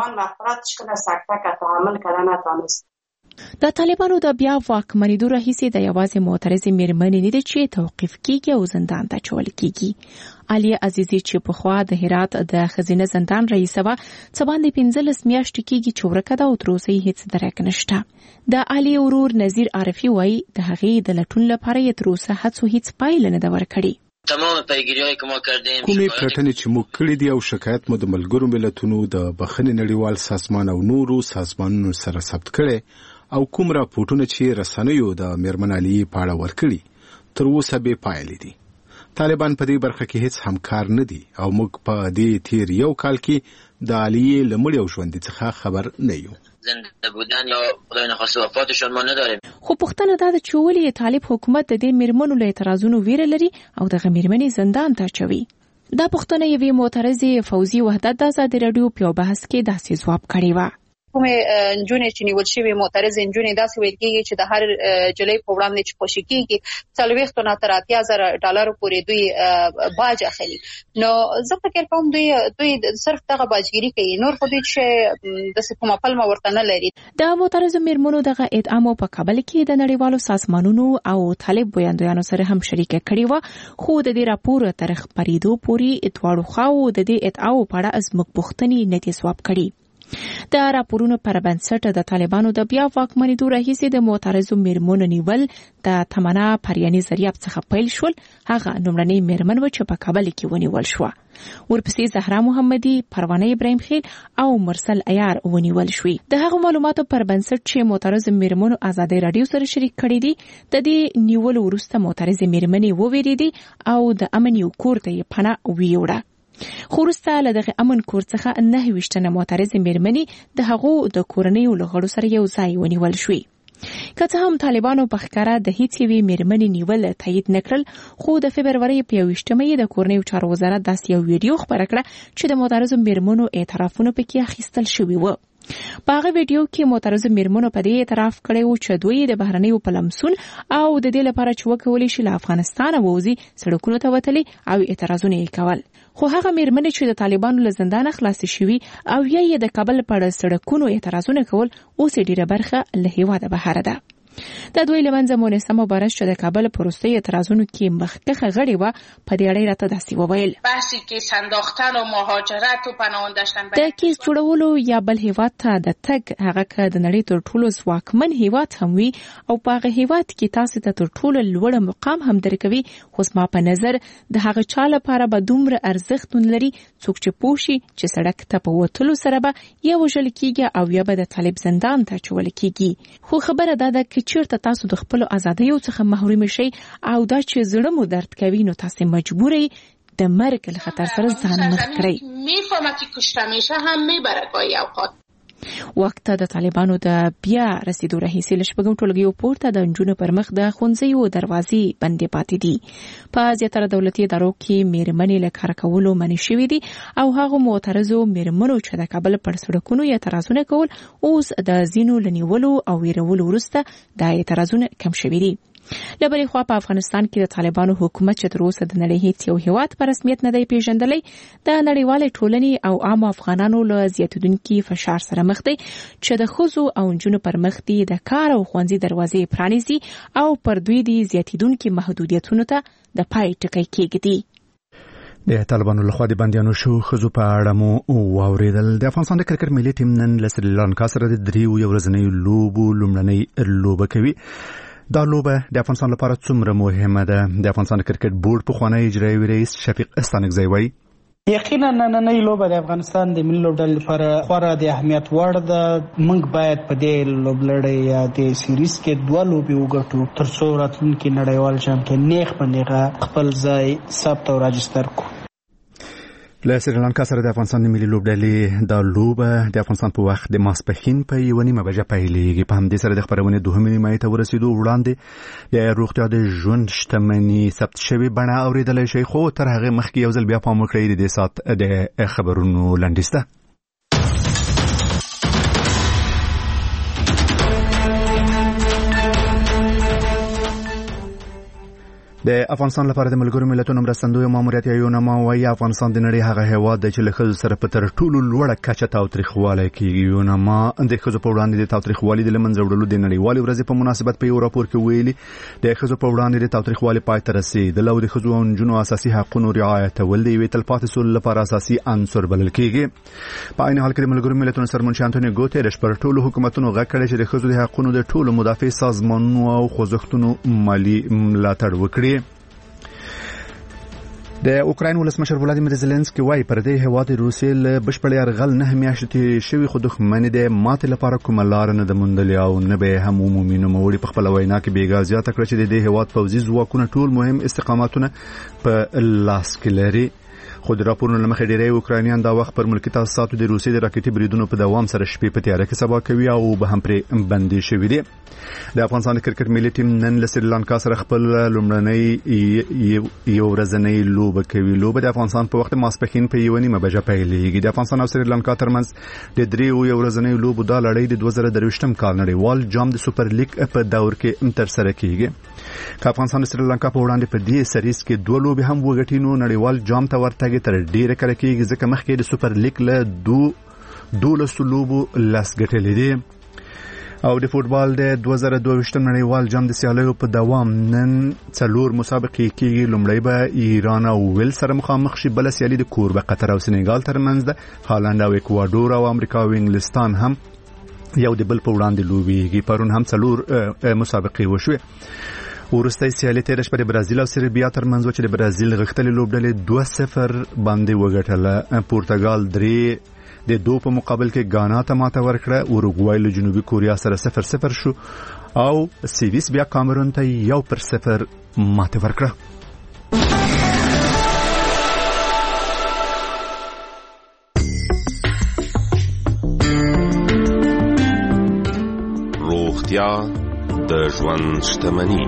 د طالبانو د بیا واکمنېدو راهیسې د یوازې معترضې مېرمنې نه ده چې توقیف کیږي او زندان ته اچول کیږي. عالیه عزیزي چې پخوا د هرات د ښځینه زندان رئیسه وه، څه باندې پنځلس میاشتې کیږي چې ورکه ده او تر اوسه یې هېڅ درک نشته. د عالیه ورور نظیر عارفي وایي د هغې د لټون لپاره یې تر اوسه هڅو هېڅ پایله نه ده ورکړې. تمام پیگیری‌هایی که ما کردیم، کومې پلټنې چې موږ کړې دي او شکایت مو د ملګرو ملتونو د بخښنې نړیوال سازمان او نورو سازمانونو سره ثبت کړي او کوم راپورټونه چې رسنیو د میرمن عالیه په اړه ورکړي تر اوسه بې پایلې دي. طالبان په دې برخه کې هیڅ همکار نه دي او موږ په دې تیر یو کال کې د عالیه له مړي او ژوندي څخه خبر نه یو. زنده بودن یا خدای نخواسته وفاتشون ما نداریم. خو پوښتنه دا ده چې ولې طالب حکومت د دې میرمنو له اعتراضونو ویره لري او دغه میرمنې زندان ته اچوي. دا پوښتنه یوې معترضې فوزي وحدت د آزادي راډیو په یو بحث کې داسې ځواب کړی و. کومې نجونې چې نیول شوې معترضې نجونې داسې ویل کېږي چې د هر جلۍ په وړاندې چې خوشي کېږي څلوېښتو نه تر اتیا زره ډالرو پورې دوی باج اخلي. نو زه فکر کوم دوی دوی صرف دغه باجګیري کوي، نور خو دوی چې داسې کومه پلمه ورته نه لري. د معترضو میرمنو دغه ادعا په کابل کې د نړیوالو سازمانونو او طالب ویاندویانو سره هم شریکه کړې وه، خو د دې راپور تر خپرېدو پورې دواړو خواوو د دې ادعاو په اړه زموږ پوښتنې نه دي ځواب کړي. د راپورونو پر بنسټ د طالبانو د بیا واکمنېدو راهیسې د معترضو میرمنو نیول د تمنا پریاني ذریعه څخه پیل شول. هغه لومړنۍ میرمن و چې په کابل کې ونیول شوه. ورپسې زهرا محمدي، پروانه ابراهیم خیل او مرسل عیار ونیول شوې. د هغو معلوماتو پر بنسټ چې معترضو میرمنو آزادي راډیو سره شریک کړي دي، د دې نیولو وروسته معترضې میرمنې وویریدې او د امن یو کور ته یې پناه ویوړه. خو وروسته له دغه امن کور څخه نهه ویشتنه معترضې میرمنې د هغو د کورنیو له غړو سره یو ځای ونیول شوې. که څه هم طالبانو په ښکاره د هیڅ یوې میرمنې نیول تایید نه کړل، خو د فبرورۍ په یوویشتمه یې د کورنیو چارو وزارت داسې یو ویډیو خپره کړه چې د معترضو میرمنو اعترافونه پکې اخیستل شوي وو. په هغه ویډیو کې معترضو میرمنو په دې اعتراف کړی و چې دوی د بهرنیو په لمسون او د دې لپاره چې وکولی شي له افغانستانه ووځي سړکونو ته وتلي او اعتراضونه یې کول. خو هغه میرمنې چې د طالبانو له زندانه خلاصې شوي او یا یې د کابل په اړه سړکونو اعتراضونه کول، اوس یې ډېره برخه له هېواده بهر ده. د دوی له منځه مونسه مبارز چې د کابل په وروستیو اعتراضونو کې مخکښه غړې وه، په دې اړه یې راته داسې وویل: بحثی کیس انداختن و مهاجرت و پناه داشتن د کیس جوړولو یا بل هېواد ته د تګ، هغه که د نړۍ تر ټولو ځواکمن هېواد هم وي او په هغه هېواد کې تاسې ته تر ټولو لوړه مقام هم درکوي، خو زما په نظر د هغه چا لپاره به دومره ارزښت ونه لري څوک چې پوه شي چې سړک ته په وتلو سره به یا وژل کېږي او یا به د طالب زندان ته اچول کېږي. خو خبره دا ده که چیرته تاسو د خپل آزادیو څخه محروم شئ او دا چې زړه مو درد کوي، نو تاسو مجبور یې د مرګ له خطر سره ځان مخ کړئ. میفهمه که کشته میشه هم میبره گاهی اوقات. وخت د طالبانو د بیا رسیدو راهیسې له شپږم ټولګیو پورته د نجونو پر مخ د ښوونځیو دروازې بندې پاتې دي. په زیاتره دولتي ادارو کې میرمنې له کار کولو منع شوي دي او هغو معترضو میرمنو چې د کابل پر سړکونو یې اعتراضونه کول، اوس د ځینو له نیولو او ویرولو وروسته دا اعتراضونه کم شوي دي. له بلې خوا په افغانستان کې د طالبانو حکومت چې تر اوسه د نړۍ هیڅ یو هېواد په رسمیت نه دی پیژندلی، د نړیوالې ټولنې او عامو افغانانو له زیاتېدونکي فشار سره مخ دی چې د ښځو او نجونو پر مخ دي د کار او ښوونځي دروازې پرانیزي او پر دوی دي زیاتېدونکي محدودیتونو ته د پای ټکی کېږدي. د طالبانو لخوا د بندیانو شو خزو په اړه مو واوریدل. د افغانستان د کرکټ ملي ټیم نن له سریلانکا سره د دریو یو ورځنۍ لوبو لومړنۍ لوبه کوي. دا لوبه د افغانستان لپاره څومره مهمه ده؟ د افغانستان کرکټ بورډ پخوانی اجرایي رئیس شفیق استانکزی وایي یقینا نننۍ لوبه د افغانستان د ملي لوبډلې لپاره خورا د اهمیت وړ ده. موږ باید په دې لوبلړۍ یا د سیریز کې دوه لوبې وګټو ترڅو راتلونکي نړیوال جام کې نیغ په نیغه خپل ځای ثبت او راجستر کړو. له سریلانکا سره د افغانستان د ملي لوبډلې دا لوبه د افغانستان په وخت د ماسپښین په یوه نیمه بجه پیلیږي. په همدې سره د خپرونې دوهمې نیمایي ته ورسېدو وړاندې د روغتیا د ژوند شتمني ثبت شوې بڼه اورېدلی شئ، خو تر هغې مخکې یو ځل بیا پام وکړئ د دې ساعت د خبرونو لنډیز ته. د افغانستان لپاره د ملګرو ملتونو مرستندوی ماموریت یونما وايي افغانستان د نړۍ هغه هیواد دی چې له ښځو سره په تر ټولو لوړه کچه تاوتریخوالی کیږي. یونما د ښځو په وړاندې د تاوتریخوالي د له منځه وړلو د نړیوالې ورځې په مناسبت په یو راپور کې ویلي د ښځو په وړاندې د تاوتریخوالي پای ته رسېدل او د ښځو او نجونو اساسي حقونو رعایتول د یوې تلپاتې سولې لپاره اساسي عنصر بلل کیږي. په عین حال کې د ملګرو ملتونو سرمنشي انټونیو ګوتریش پر ټولو حکومتونو غږ کړی چې د ښځو د حقونو د ټولو مدافع سازمانونو او خوځښتونو مالي ملاتړ وکړي. د اوکراین ولسمشر ولادیمیر زيلنسکي وايي پر دې هیواد روسیې له بشپړ یرغل نه میاشتې شوی خو دښمن د ماته لپاره کومه لار نه د موندلې او نه به هم عمومي نوموړي په خپل وینا کې بیګا زیاته کړ چې د دې هیواد پوځي ځواکونه ټول مهم استقاماتونه په لاس کې لري. خو د راپورونو له مخې ډېری اوکراینیان دا وخت پر ملکي تاسیساتو د روسیې د راکټي بریدونو په دوام سره شپې په تیاره کې سبا کوي او به هم پرې بندي شوي دي. د افغانستان د کرکټ ملي ټیم نن له سریلانکا سره خپل لومړنۍ یو ورځنۍ لوبه کوي. لوبه د افغانستان په وخت ماسپښین په یوه نیمه بجه پیلیږي. د افغانستان او سریلانکا ترمنځ د دریو یو ورځنۍ لوبو دا لړۍ د دوه زره درویشتم کال نړیوال جام د سوپر لیګ په دور کې ترسره کیږي. که افغانستان د سریلانکا په وړاندې په دې سریز کې دوه لوبې هم وګټي نو نړیوال جام ته ورتګ تر ډیره کله کېږي ځکه مخکې د سوپر لیګ له دو دولسو لوبو لس ګټلې دي. او د فوټبال د دوه زره دوه نړیوال جام د سیالیو په دوام نن څلور مسابقې کېږي. لومړی به ایران او ویل سره مخامخ شي، بله سیالي د کوربه قطر او سنګال ترمنځ ده. هالند او اکوادور او امریکا او انګلستان هم یو د بل په وړاندې لوبېږي. پرون هم څلور مسابقې وشوې. ورستۍ سیالي تېره شپه د برازیل او سربیا ترمنځ و چې د برازیل غښتلې لوبډلې دوه صفر باندې وګټله. پورتګال درې د دو په مقابل کې غانا ته ماته ورکړه. اوروګوای له جنوبي کوریا سره صفر صفر شو او سیویس بیا کامرون ته یو پر صفر ماته ورکړه. روغتیا د ژوند شتمني.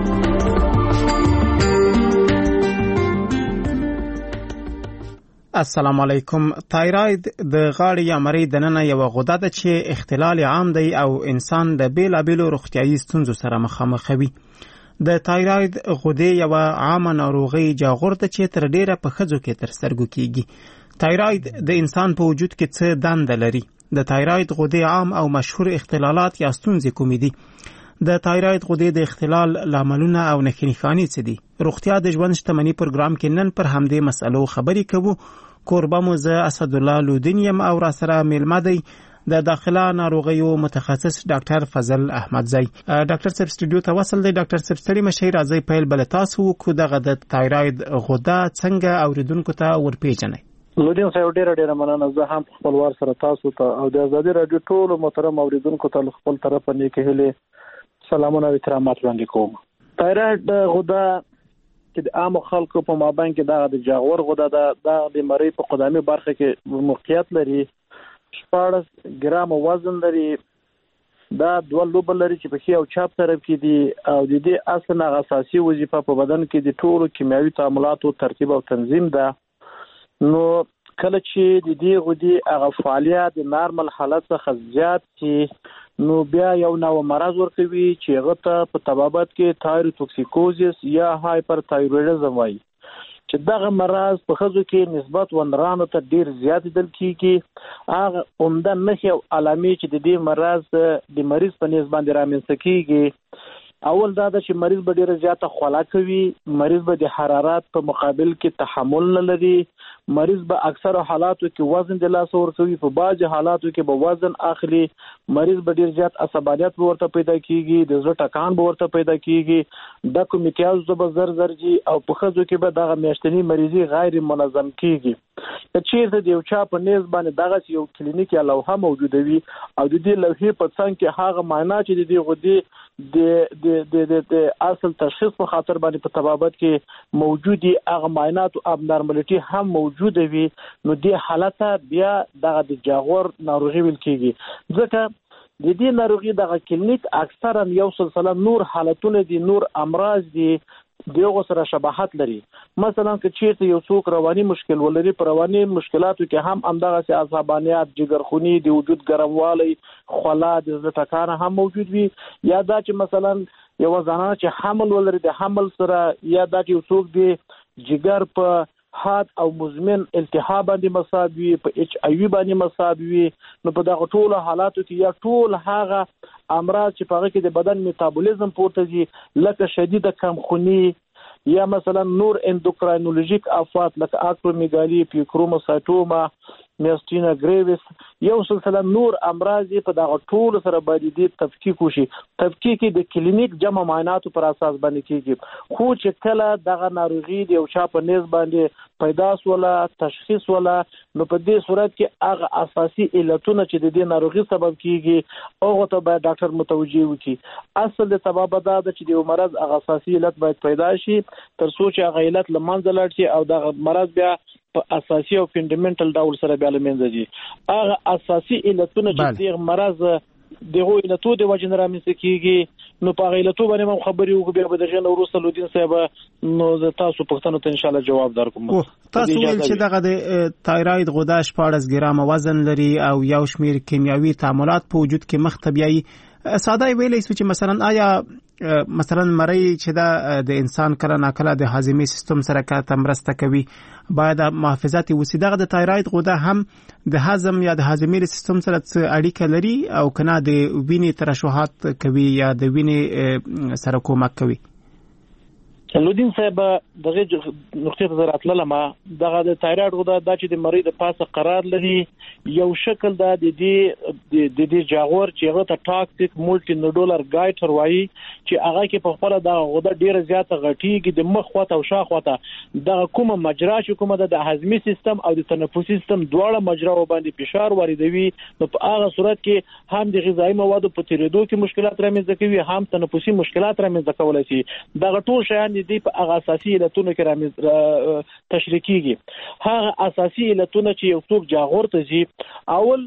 السلام علیکم. تایراید د غاړې یا مرۍ دننه یو غده ده چې اختلال عام دی او انسان د بیلابیلو روغتیایي ستونزو سره مخامخوي. د تایراید غدې یو عامه ناروغي جاغور ده چې تر ډیره په ښځو کې تر سترګو کیږي. تایراید د انسان په وجود کې څه دنده لري؟ د تایراید غدې عام او مشهور اختلالات یا ستونزې کومې دي؟ د تایراید غدې د اختلال لاملونه او نښې نښانې څه دي؟ روغتیا د ژوند شتمني پروګرام کې نن پر همدې مسئلو خبرې کوو. کوربه مو زه اسدالله لودین یم او را سره میلمه دی د داخله ناروغیو متخصص ډاکټر فضل احمدزی. ډاکټر صاحب سټوډیو ته وصل دی. ډاکټر صاحب ستړي مشئ، راځئ پیل بل تاسو وکړو دغه د تایراید غده څنګه اوریدونکو ته ورپېژنئ. لودین صاحب ډیره ډیره مننه. زه هم په خپل وار سره تاسو ته او د ازادي رادیو ټولو محترم اوریدونکو ته خپل طرفه نیکې هیلې سلامونه او احترامات وړاندې کوم. تایراید غده چې د عام خلکو په مابین کې دا د جاغور غده ده، دا د مرۍ په قدامي برخه کې موقعیت لري. شپاړس ګرام وزن لري. دا دوه لوبه لري چې په ښي او چپ طرف کې دي او د دې اصل هغه اساسي وظیفه په بدن کې د ټولو کیمیاوي تعاملاتو ترتیب او تنظیم ده. نو کله چې د دې غدې هغه فعالیت د نارمل حالت څخه زیات شي نو بیا یو نوع مرض ورکوي چې هغه ته په طبابت کې تایروتوکسیکوزیس یا هایپر تایرویډزم وایي، چې دغه مرض په ښځو کې نسبت ونرانو ته ډیر زیات لیدل کیږي. هغه عمده نښې او علامې چې د دې مرض د مریض په نسبت باندې رامنځته کیږي اول دا چې مریض به ډیره زیاته خوله کوي، مریض به د حرارت په مقابل کې تحمل نه لري، مریض به اکثر حالاتو کې وزن د لاس ور کوي، په بعض حالاتو کې به وزن اخلي، مریض به ډیر زیات عصبانیت ورته پیدا کیږي، د زړه ټکان به ورته پیدا کیږي، د کومیتیاز به زر زر جي او په خزو کې به دغه میاشتنی مریضي غیر منظم کیږي. چیرته د یو چا په نس باندې دغه یو کلینیک یا لوحه موجوده وي او د دې لوحې په څنګ کې هغه معاینات چې د دې غدې د د د د اصل تشخیص په خاطر باندې په طبابت کې موجودي هغه معاینات او ابنارمالټي هم موجوده وي، نو دې حالت بیا دغه د جاغور ناروغي ویل کیږي. ځکه د دې ناروغي دغه کلینیک اکثرا یو سلسله نور حالتونه دي، نور امراض دي دغه سره شباهت لري. مثلا که چیرته یو څوک رواني مشکل ولري، پر رواني مشکلاتو کې هم همدغه سي عصبانیت، جګرخونی، د وجود ګرموالی، خوله، د زړه ټکان هم موجود وي. یا دا چې مثلا یو زنانه چې حمل ولري، د حمل سره یا دا چې یو څوک دی جګر په حاد او مزمن التهاب باندې مصاب وي، په ایچ آی وی باندې مصاب وي، نو په دغه ټول حالاتو کې یا ټول هغه امراض چې په هغه کې د بدن میتابولیزم پورته دي لکه شدیده کمخونی یا مثلا نور اندوکراینولوژیک آفات لکه اکرومیګالی، پیکروموسایټوما، میاستینا گریویس، یو سلسله نور امراض په دغه ټول سره باندې د تفکیک وشي. تفکیک د کلینیک جمع معایناتو پر اساس باندې کیږي. خو چې کله دغه ناروغي د یو چا په نس باندې پیدا ولا تشخیص ولا، نو په دې صورت کې هغه اساسي علتونه چې د دې ناروغي سبب کیږي هغه ته باید ډاکټر متوجي وکړي. اصل د سبب دا ده چې د مرض هغه اساسي علت باید پیدا شي تر څو چې هغه علت لمنځه لاړ شي او دغه مرض بیا په اساسي او فندامنټل ډول سره بیا لمنځه ځي. هغه اساسي علتونه چې د مرض دغه علتو د وجه نه رامنځته کیږي، نو په علتو باندې مو خبرې وکړو، بیا به دغه نو وروسته لودین صاحب نو تاسو پښتنو ته ان شاء الله جواب درکوم. تاسو ویل چې دغه د تایراید غده شپږ ګرام وزن لري او یو شمیر کیمیاوي تعاملات په وجود کې مختبیایي. ساده ویلې چې مثلا آیا مثلا مری چې دا د انسان کله ناکله د هاضمي سیستم سره کار مرسته کوي، باید محافظاتي وسیدغه د تایراید غده هم د هضم یا د هاضمي سیستم سره اړیکه لري او کنه د وینې ترشحات کوي یا د وینې سره کومک کوي. لودین صاحب دغه نقطه ته راتلل، ما دغه د تایراید غده د چې د مریض د پاسه قرار لري یو شکل دا د دې د دې جاغور چې هغه ته ټاکسیک مولټي نوډولر ګایټر وایي چې هغه کې په خپل د غده ډیره زیاته غټیږي د مخ خواته او شاخ خواته دغه کومه مجرا چې کومه د هضمي سیستم او د تنفسي سیستم دواړه مجرا باندې فشار واردوي، نو په هغه صورت کې هم د غذایی موادو په تیریدو کې مشکلات رامنځته کوي، هم تنفسي مشکلات رامنځته کولای شي. دغه ټول شیان دی په هغه اساسي علتونو کې رامنځته تشریح کیږي. هغه اساسي علتونه چې یو څوک جاغور ته ځي، اول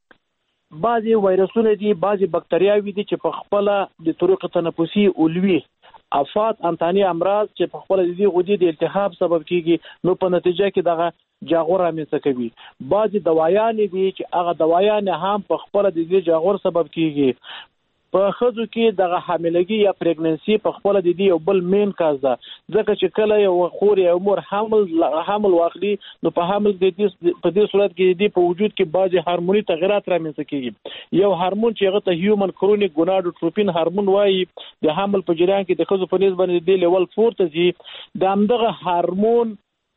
بعضي وایرسونه دي، بعضي بکتریاوي دي چې په خپل د طرق تنفسي اولوي افات انتاني امراض چې په خپل د دې غدې د التهاب سبب کیږي، نو په نتیجه کې دغه جاغور رامنځته کوي. بعضي دوايان دي چې هغه دوايان هم په خپل د دې جاغور سبب کیږي. په خځو کې دغه حاملګي یا پریګننسي په خپل د دې یو بل مین کاز ده، ځکه چې کله یو خور یا مور حمل حمل واخلي، نو په حمل د دې په دې صورت کې د په وجود کې بعضي هورموني تغیرات رامنځته کیږي. یو هورمون چې هغه ته هیومن کرونیک ګوناډوټروپین هورمون وایي، د حمل په جریان کې د خځو په نسبت باندې د لیول فور ته ځي. د همدغه هورمون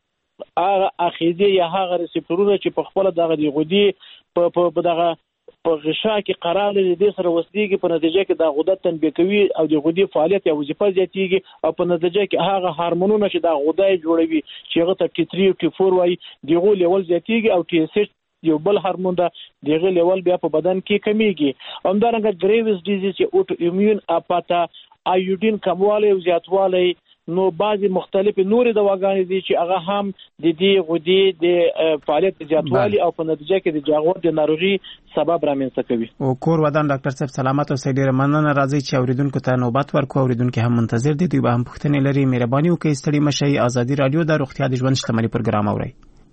هغه اخیزه یا هغه ریسپټورونه چې په خپل دغه دی غدي په دغه په غشا کې قرار لري، د سره وسديږي، په نتیجه کې د غده تنبیه کوي او د غدي فعالیت یا وظیفه زیاتېږي، او په نتیجه کې هغه هورمونونه چې د غده جوړوي چې هغه ته ټي تھری او ټي فور وایي، دغه لیول زیاتېږي، او ټي اس ایچ یو بل هورمون ده دغه لیول بیا په بدن کې کمیږي. همدارنګه گریویس ډیزیز چې اوټو ایمیون اپاتا، ایوډین کموالی او زیاتوالی، نو بعضی مختلف نور دواګانې دي چې هغه هم د دې غدې د فعالیت زیاتوالی او په نتیجه کې د جاغور د ناروغي سبب رامنځته کوي. او کور ودان ډاکټر صاحب سلامت او سړي مننه، راځي چې اوریدونکو ته نوبت ورکو. اوریدونکو هم منتظر دي، دوی به هم پوښتنې لري. مهرباني وکړئ ستړي مشئ. ازادي رادیو د روغتیا د ژوند شتمنۍ پروګرام اورئ.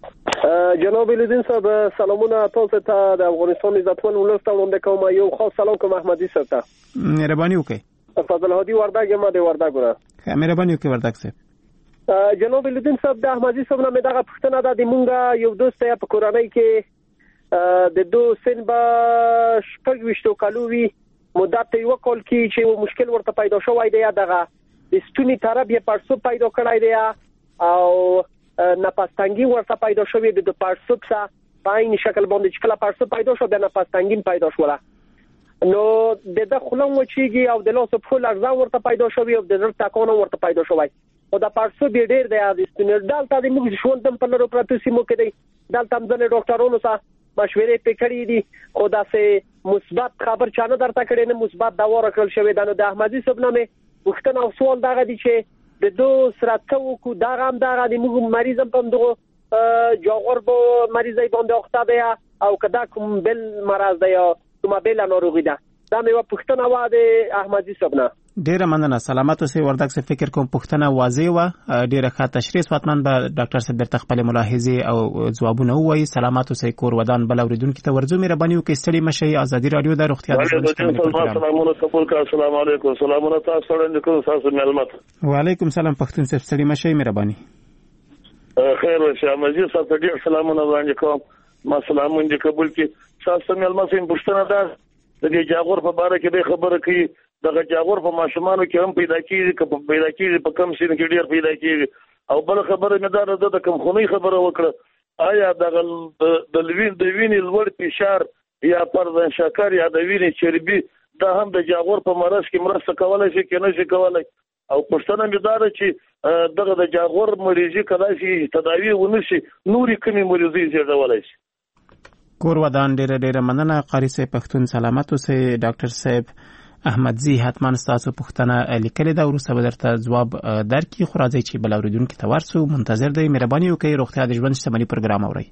جناب لودین صاحب سلامونه تاسو ته د افغانستان عزتمن ولس ته وړاندې کوم. یو خاص سلام کوم احمدي صاحب ته. مهرباني وکړئ. فضل هادي وردګ ما د وردګ ګره. مهرباني وکړئ وردګ صاحب. جناب لودین صاحب د احمدي صاحب نه دغه پښتنه ده، د مونږه یو دوست یا په کورنۍ کې د دو سن به شپږ وشتو کالو وي مدت یو کال کې چې مشکل ورته پیدا شوی دی دغه د ستوني طرف یې پړسوب پیدا کړی دی او نفستنګي ورته پیدا شوی دی د پړسوب سره په عین شکل باندې چې کله پړسوب پیدا شو د نفستنګي پیدا شوله نو د دخلون وچیږي او د لاس په لړزه ورته پیدا شوی او د زړه ټکانو ورته پیدا شوی او د پړسوب ډیر دی د ستوني دلته د موږ ژوند په لرو پراتو سیمو کې دی دلته هم د ډاکټرونو سره مشورې پکړې دي خو دا سه مثبت خبر چانه درته کړي نه مثبت دوا راکړل شوی د احمدي صاحب نامه وختنه او سوال دغه دي چې د دو سرطان کو دغه هم دغه د موږ مریض هم دغه جاغور بو مریضای باندې اخته دی او کدا کوم بل مرض دی کوم بل ناروغي ده دا مې وپښتنه و د احمدي صاحب نه ډیره مننه سلامت اوسئ وردګ څخه فکر کوم پښتنه واضح و ډیره ښه تشریح واتمن به ډاکټر صاحب درته خپل ملاحظه او ځوابونه وایي سلامت اوسئ کور ودان بل اوریدونکو ته ورزو مهرباني وکړئ ستړي مشي ازادي رادیو د روغتیا د سلامونه قبول کا السلام علیکم سلامونه تاسو سره کوم تاسو ملمت وعلیکم سلام پښتون صاحب ستړي مشي مهرباني خیر وشه مزید تاسو ډیر سلامونه وړاندې کوم ما سلامونه قبول کی تاسو ملمت هم پښتنه ده د دې جاغور په اړه کې خبره کوي دغه جاغور په ماشومانو کې هم پیدا کیږي که پیدا کیږي په کم سن کې ډیر پیدا کیږي او بل خبره مې دا د کم خونی خبره وکړه آیا دغه د لوین د وینې لوړ فشار یا پردن شکر یا د وینې چربي دا هم د جاغور په مرض کې مرسته کولای شي کې نه شي کولای او پښتنه مې دا چې دغه د جاغور مریضي کله شي تداوی ونشي نوري کمی مریضي زیږولای شي کور ودان ډیره ډیره مننه قاری صاحب پښتون سلامت اوسئ ډاکټر صاحب احمدزي حتمان تاسو پښتنه لیکلې دا ورسره بدرته جواب درکې خو راځي چې بل اوریدونکو ته ورسو منتظر دی مهرباني وکړئ روغتیا د ژوند شتمنۍ پروګرام اورئ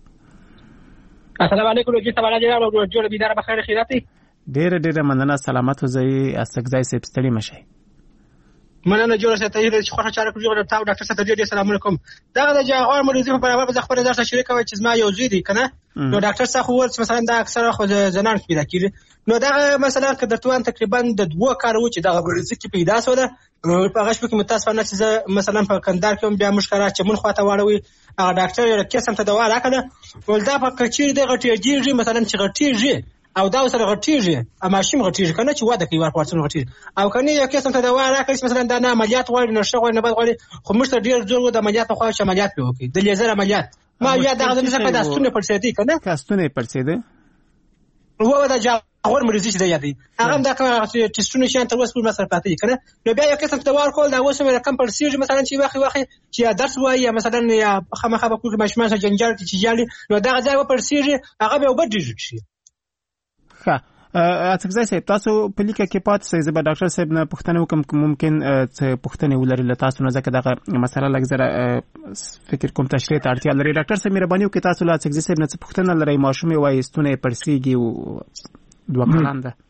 السلام علیکم جی تبارک الله او جوړ بيدار بخیر خیراتي ډیره ډیره مننه سلامت اوسئ اسکزای صاحب ستړي مشئ مننه جوړ شه ته چې خوښه چاره کوي او تاسو ډاکټر صاحب ډیر سلام علیکم دا د جاغور مریضي په اړه به خبره درته شریک کوي چې ما یو زوی دی کنه نو ډاکټر صاحب ول مثلا دا اکثره خو زنان پیدا کیږي نو دا مثلا که درتوان تقریبا د دوه کارو چې دا مریضي کې پیدا سوله په غش کې متاسفانه چې مثلا په کندهار کې بیا مشکله چې مون خواته واړوي هغه ډاکټر یو قسم ته دوا راکړه ول دا په کچیر د غټیږي مثلا چې غټیږي او دا سره غټیږي اما شیم غټیږي کنه چې واده کوي ورپورڅن غټیږي او کنه یو قسم ته دوا راکړي مثلا دا نه عملیات غواړي نشه غواړي نه بد غواړي خو مشته ډیر زور د عملیات خو چې عملیات به وکړي د لیزر عملیات ما یا دا د نشه په داستونه پرسېدي کنه کاستونه پرسېدي وو دا جاغور مریضي چې دی هغه دا کوم ټیسټونه شي تر اوسه په مسر پاتې کنه نو بیا یو قسم ته ور کول دا اوسه مې کم پرسېږي مثلا چې واخی واخی چې درس وایي یا مثلا یا خامخا به کوم ماشومان سره جنجال چې جالي نو دا ځای و پرسېږي هغه به وبډږي شي ښه اڅکزای صاحب تاسو په لیکه کې پات سي زبر ډاکټر صاحب نه پښتنه وکم ممکن څه پښتنه ولري له تاسو نه ځکه دغه مسله لږ زره فکر کوم تشریح ته اړتیا لري ډاکټر صاحب مهرباني وکړئ تاسو له اڅکزای صاحب نه څه پښتنه لري ماشومه وایي ستونه پرسیږي او دوه کلان ده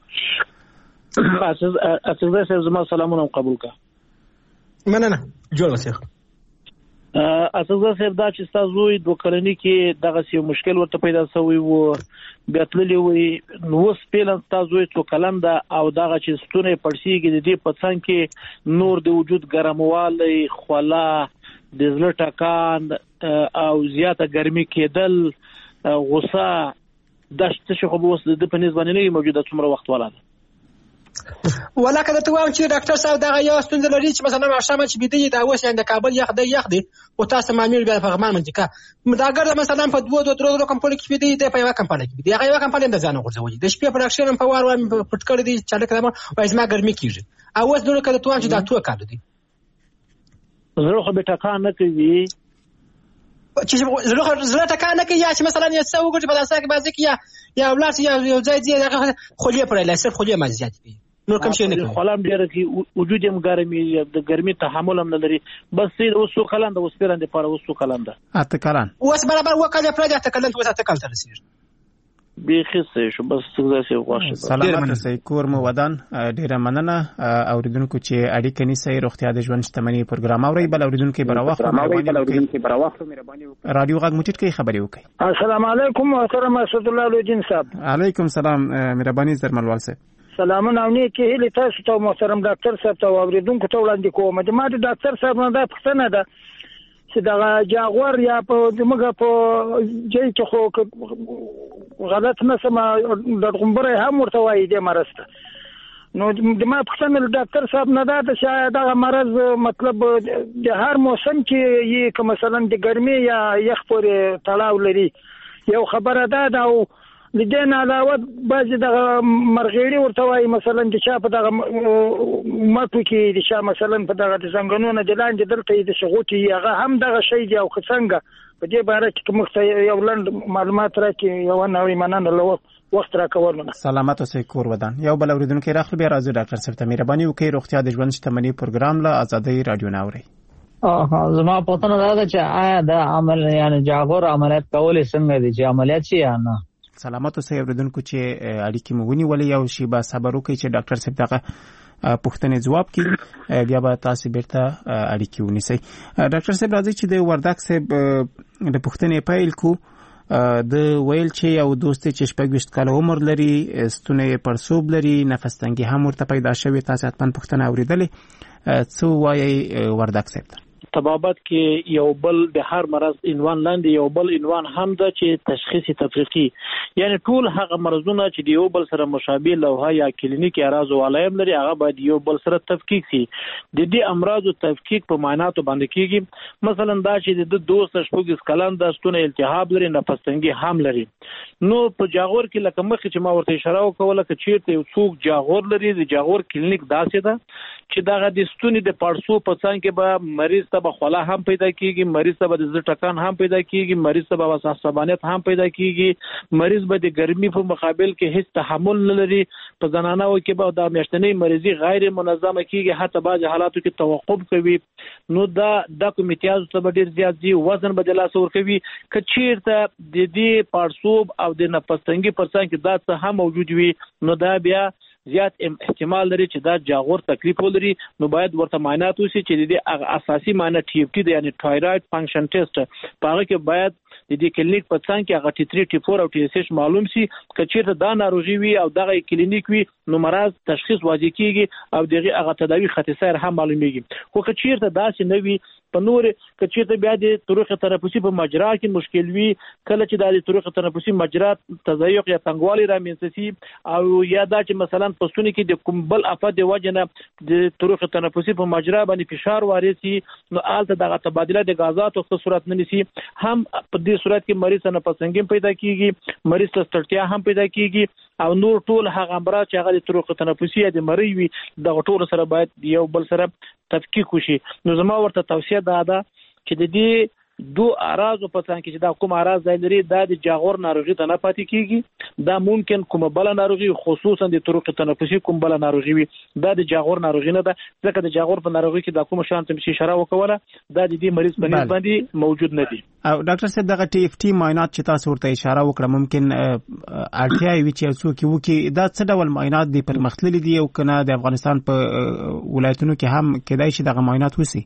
اڅکزای صاحب زما سلامونه قبول کا مننه جوړ وسیخ اڅکزای صاحب دا چې تاسو دوه کلنی کې دغه سی مشکل ورته پیدا شوی وو بیا تللی وي نو سپیلن تاسو څو کلم دا او دغه چې ستونه پړسیږي د دې په څنګ کې نور د وجود ګرموالی خولا د زړه ټکان او زیاته ګرمي کېدل غوسه د څه خو اوس د په نسبت نه موجوده څومره وخت ولاده ولکه د توام چې ډاکټر صاحب دا یو ستونزه لري چې مثلا ماشامه چې بيدی دا اوس د کابل یخ دی یخ دی او تاسو معمول بیا په غمان منځکا دا ګر مثلا په دوه دوه درو کمپنی کې بيدی د په یو کمپنی کې بيدی هغه یو کمپنی د ځان غوړځوي د شپې پروډکشن په وار وای پټ کړی دی چې لکه ما وایي ما ګرمي کیږي او اوس دغه کله توام چې دا تو کړو دي زړه خو به ټکان نه کوي چې زړه زړه ټکان نه کوي یا چې مثلا یو څو وګړي په داسه کې بازي کې یا یا ولات یا یو ځای دی هغه خولې پرې لاسه خولې مزيات دي نور کوم شي نه کوي خلام ډیر کی وجود هم ګرمي د ګرمي تحمل هم نه لري بس اوس سو کلان د اوس پیران د پاره اوس سو کلان ده اته کلان اوس برابر وکړه پر دې اته کلان اوس اته کال تر رسیږي بیخي شو بس څنګه شي غواړم سلامت سي کور مو ودان ډیره مننه اوریدونکو چې اړیکه نیسي روغتیا د ژوند شتمنۍ پروګرام اوري بل اوریدونکو براوخت رادیو غږ مو ټیټ کې خبري وکي السلام علیکم محترم اسد الله لودین صاحب علیکم سلام مهرباني زرملوال صاحب سلامونه او نیکی هلي تاسو ته محترم ډاکټر صاحب ته اوریدونکو ته وړاندې کوم د ما د ډاکټر صاحب نه دا پښتنه ده چې دا جاغور یا په دماغه په جای کې خو غلط نه سم د غومبره هم ورته وایي د مرسته نو د ما پښتنه ډاکټر صاحب نه دا چې دا مرض مطلب د هر موسم کې یي که مثلا د ګرمي یا یخ پورې تړاو لري یو خبره ده دا او لدينا علاوه بعض د مرغېړي ورته وایي مثلا د چا په دغه مټو کې د چا مثلا په دغه د زنګونونو د لاندې دلته د شغوتي هغه هم دغه شی دی او څنګه په دې باره کې کوم یو لند معلومات راکې یو نوې مننه لو وخت راکول منه سلامت اوسئ کور ودان یو بل اوریدونکو راخل بیا راځي ډاکټر صاحب ته مهرباني وکړئ روغتیا د ژوند شتمنۍ پروګرام له آزادۍ رادیو ناوري اه زما پته نه ده چې آیا د عمل یعنی جاغور عملیات کول څنګه دي چې عملیات شي یا نه سلامت اوسئ اوریدونکو چې اړیکې مو ونیولې یو شی با صبر وکړئ چې ډاکټر صاحب دغه پوښتنې جواب کړي بیا به تاسو بیرته اړیکې ونیسئ ډاکټر صاحب راځي چې د وردګ صاحب د پوښتنې پیل کو د ویل چې یو دوست چې شپږ ویشت کاله عمر لري ستونی پړسوب لري نفس تنګي هم ورته پیدا شوی تاسو حتما پوښتنه اوریدلې څه وایي وردګ صاحب طبابت کې یو بل د هر مرض عنوان لاندې یو بل عنوان هم ده چې تشخیص تفریقي یعنی ټول هغه مرزونه چې د یو بل سره مشابه لوحه یا کلینیکي اعراض او علائم لري هغه باید یو بل سره تفکیک شي د دې امراضو تفکیک په معناتو باندې کیږي مثلا دا چې د دوست شپږ کلن د ستوني التهاب لري نفس تنګي هم لري نو په جاغور کې لکه مخکې چې ما ورته اشاره وکوله چې چیرته یو څوک جاغور لري د جاغور کلینیک داسې ده چې دا د ستوني د پړسو په څنګ کې به مریض ته به خلا هم پیدا کیږي مریض ته به د زړه ټکان هم پیدا کیږي مریض ته به عصبانیت هم پیدا کیږي مریض به د ګرمي په مقابل کې هیڅ تحمل نه لري په زنانو کې به د میاشتنۍ مریضي غیر منظمه کیږي حتی بعض حالاتو کې توقف کوي نو دا د کومیټیاز ته ډیر زیات دي وزن به د لاس ور کوي کچیرته د دې پړسوب او د نفس تنګي پر څنګ کې دا څه هم موجود وي نو دا بیا زیات احتمال لري چې دا جاغور تکلیف ولري نو باید ورته معاینات وشي چې د دې اساسي معنی ټي اف ټي دی یعنی تایروید فنکشن ټیسټ په هغه کې باید د دې کلینیک په څنګ کې هغه ټي تھری ټي فور او ټي اس ایچ معلوم شي کچیرته دا ناروغي وي او دغه کلینیک وي نو مرض تشخیص واضح کیږي او دغه هغه تداوی خط سیر هم معلومیږي خو کچیرته داسې نه وي په نور کچیرته بیا د طرق تنفسي په مجرا کې مشکل وي کله چې د طرق تنفسي مجرا تضایق یا تنګوالی رامنځته شي او یا دا چې مثلا پښتوني کې د کوم بل افات د وجنه د طرق تنفسي په مجرا باندې فشار وارد شي نو آلته دغه تبادله د غازاتو په صورت نه نشي هم په دې صورت کې مریض نه پسنګم پیدا کیږي مریض ته ستړیا هم پیدا کیږي او نور ټول هغه امراض چې هغه د طرق تنفسي د مری وي د ټول سره باید یو بل سره تفکیک وشي نو زما ورته توصیه ده ده چې د دې دو اراضو په څنګه چې دا کوم اراض لري دا د جاغور ناروغي ته نه پاتې کیږي دا ممکن کوم بل ناروغي خصوصا د طرق تنفسي کوم بل ناروغي وي دا د جاغور ناروغي نه ده ځکه د جاغور په ناروغي کې دا کوم شان ته مشي اشاره وکوله دا د دې مریض په نسبت باندې موجود نه دي او ډاکټر صاحب دغه ټي اف ټي معاینات چې تاسو ورته اشاره وکړه ممکن اړتیا وي چې څوک وکي دا څه ډول معاینات دي پرمختللي دي او کنه د افغانستان په ولایتونو کې هم کېدای شي دغه معاینات وسی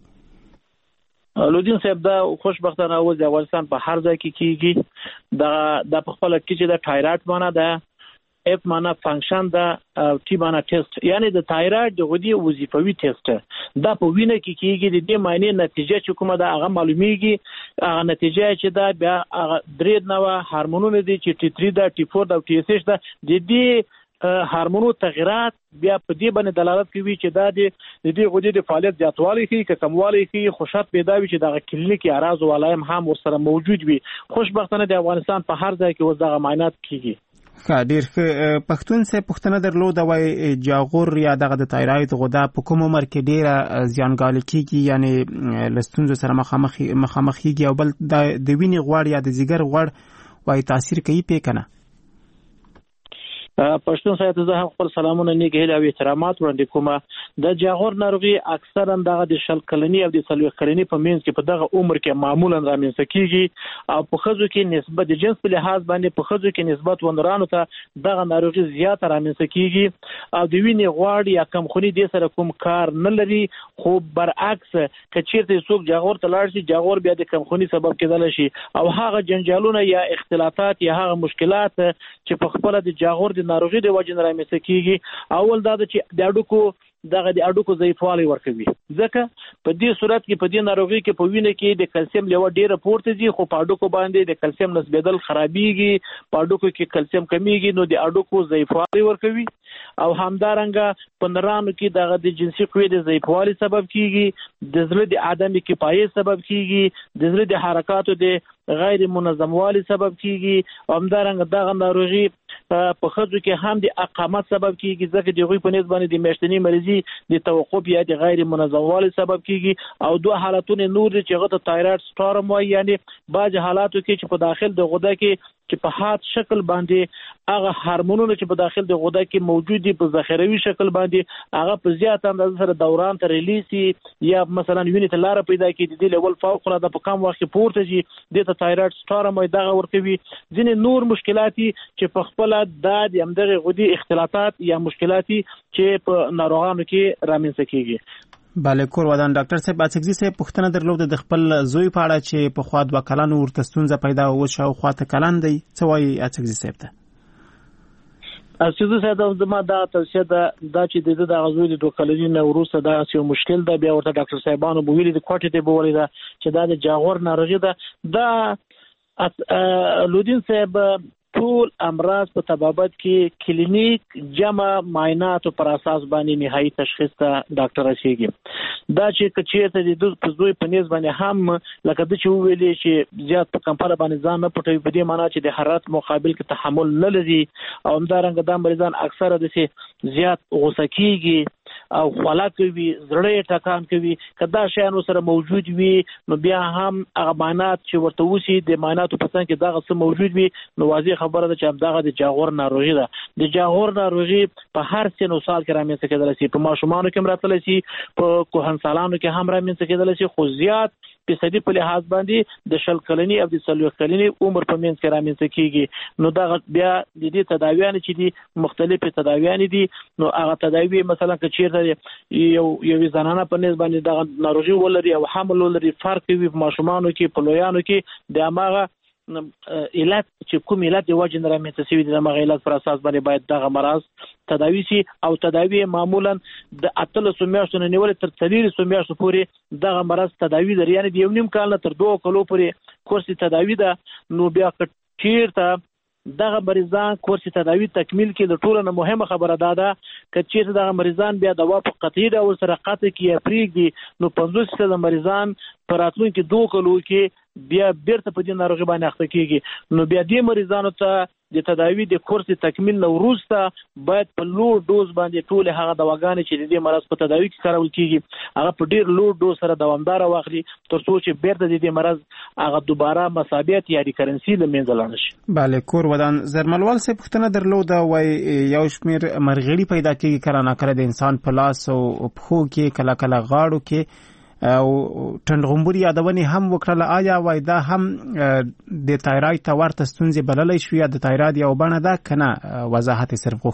لودین صاحب دا خوشبختانه اوس د افغانستان په هر ځای کې کیږي دا د خپل کې چې د تایراید معنا ده اف معنا فنکشن ده ټي معنا ټیسټ یعنی د تایراید د غدي وظیفوي ټیسټ دا په وینه کې کیږي د دې معنی نتیجه چې کومه ده هغه معلومیږي هغه نتیجه چې دا بیا هغه درې نوع هورمونونه دي چې ټي تھری ده ټي فور ده او ټي اس ایچ ده د دې هورمونو تغیرات بیا په دې باندې دلالت کوي چې دا د دې غدي د فعالیت زیاتوالی کوي که کموالی کوي خوشات پیدا وي چې د کلینیکي اعراض او علائم هم ورسره موجود وي خوشبختانه د افغانستان په هر ځای کې اوس دغه معاینات کیږي ښه ډېر ښه پښتون صاحب پوښتنه درلوده وایي جاغور یا دغه د تایراید غده په کوم عمر کې ډېره زیانګالي کیږي یعنی له ستونزو سره مخامخ مخامخ کیږي او بل د وینې غوړ یا د ځیګر غوړ وایي تاثیر کوي پې که نه پښتون صاحب ته هم خپل سلامونه نیک هیله او احترامات وړاندې کوم د جاغور ناروغي اکثرا دغه د شل کلنی او د څلوېښت کلنی په منځ کې په دغه عمر کې معمولا رامنځته کیږي او په ښځو کې نسبت د جنس په لحاظ باندې په ښځو کې نسبت ونورانو ته دغه ناروغي زیاته رامنځته کیږي او د وینې غوړ یا کمخوني د سره کوم کار نه لري خو برعکس کچیرته څوک جاغور ته لاړ شي جاغور بیا د کمخوني سبب کېدل شي او هغه جنجالونه یا اختلافات یا هغه مشکلات چې په خپل د جاغور ناروغي د وجه نه رامنځته کیږي اول دا چې د اډوکو دغه د اډوکو ضعیفوالی ورکوي ځکه په دې صورت کې په دې ناروغي کې په وینه کې د کلسیم لیوه ډیره پورته ځي خو په اډوکو باندې د کلسیم نسبیدل خرابېږي په اډوکو کې کلسیم کمیږي نو د اډوکو ضعیفوالی ورکوي او همدارنګه په نرانو کې دغه د جنسي قوې د ضعیفوالي سبب کیږي، د زړه د عدم کفایت سبب کیږي، د زړه د حرکاتو د غیر منظموالي سبب کیږي، او همدارنګه دغه ناروغي په ښځو کې هم د اقامت سبب کیږي، ځکه د هغوی په نسبت باندې د میاشتنۍ مریضي د توقف یا د غیر منظموالي سبب کیږي. او دوه حالتونه نور دي چې هغه ته تایرايډ سټارم وایي، یعنی بعض حالاتو کې چې په داخل د غده کې چې په حاد شکل باندې هغه هورمونونه چې په داخل د غده کې موجود دي په ذخیروي شکل باندې هغه په زیات اندازه سره دوران ته ریلیسي یا مثلا وینې ته لار پیدا کړي، د لیول فوق العاده په کم وخت کې پورته شي، د ته تایرايډ سټارم وایي دغه ورکوي. ځینې نور مشکلات چې په خپل د همدغه غدي اختلاطات یا مشکلات چې په ناروغانو کې رامنځته کیږي. بله کور ودان ډاکټر صاحب اڅکزي صاحب پوښتنه درلوده د خپل زوی په اړه چې په خوا دوه کلانو ورته ستونزه پیدا وشوه او خواته کلان دی، څه وایي اڅکزي صاحب ته؟ اڅکزي صاحب زما دا توصیه ده دا چې د دغه زوی د دوه کلنۍ نه وروسته دا یو مشکل ده، بیا ورته ډاکټر صاحبانو به ویلي د کوټې ته به ویلي ده چې دا د جاغور ناروغي ده. دا لودین صاحب ټول امراض په طبابت کې کلینیک جمع معاینات پر اساس باندې نهایي تشخیص ته ډاکټر رسیږي. دا چې کچېرته د دوی په دوی په نسبت باندې هم لکه د چې ویلې چې زیات په کمپاله باندې ځان نه پټوي، په دې معنی چې د حرارت مقابل کې تحمل نه لري، او همدارنګه دا مریضان اکثره د زیات غوسه کیږي او خلا کوي، زړه ټکان کوي. کدا شیانو سره موجود وي نو بیا هم هغه معاینات چې ورته وسی د معایناتو په څنګ کې دغه څه موجود وي نو واضح خبره ده چې دغه د جاغور ناروغي ده. د جاغور ناروغي په هر سن او سال کې رامنځته کېدلی شي، په ماشومانو کې هم راتلی شي، په کهنسالانو کې هم رامنځته کېدلی شي، خو زیات فیصدي په لحاظ باندې د شل کلنۍ او د څلوېښت کلنۍ عمر په منځ کې رامنځته کېږي. نو دغه بیا د دې تداویانې چې دي مختلفې تداویانې دي، نو هغه تداوی مثلا که چیرته یو یو زنانه په نسبت باندې دغه ناروغي ولري او حمل ولري، فرق کوي په ماشومانو کې، په لویانو کې. د هغه علت چې کوم علت د وجه نه رامنځته شوي دي د هغه علت پر اساس باندې باید دغه مرض تداوي شي، او تداوی معمولا د اتلسو میاشتو نه نیولې تر څلورو میاشتو پورې دغه مرض تداوي لري، یعنی د یو نیم کال نه تر دوه کالو پورې کورس تداوي ده. نو بیا چیرته دغه مریضان کورس تداوی تکمیل کې د ټولو نه مهمه خبره ده ده چې چیرته دغه مریضان بیا دوا په قطعي ډول سره قطع کې پرېږدي نو پنځوس فیصده مریضان په راتلونکي دوه کالو کې بیا بیرته په دې ناروغي باندې اخته کیږي. نو بیا دې مریضانو ته د تداوی د کورس تکمیل نه وروسته باید په لوړ ډوز باندې ټول هغه دواګانې چې د دې مرض په تداوی کې کارول کیږي هغه په ډیر لوړ ډوز سره دوامدار واخلي تر څو چې بیرته د دې مرض هغه دوباره مسابقت یا ریکرنسي له منځه لاړ شي. بله کور ودان زرملوال څه پوښتنه درلوده وای یو شمیر مرغړي پیدا کیږي کله ناکله د انسان په لاس او پښو کې کله کله غاړو کې او ټنډغمبوري یادونې هم وکړله، آیا وای دا هم د تایراید ته ورته ستونزې بللی شوي یا د تایراید یو بڼه ده که نه؟ وضاحت یې صرف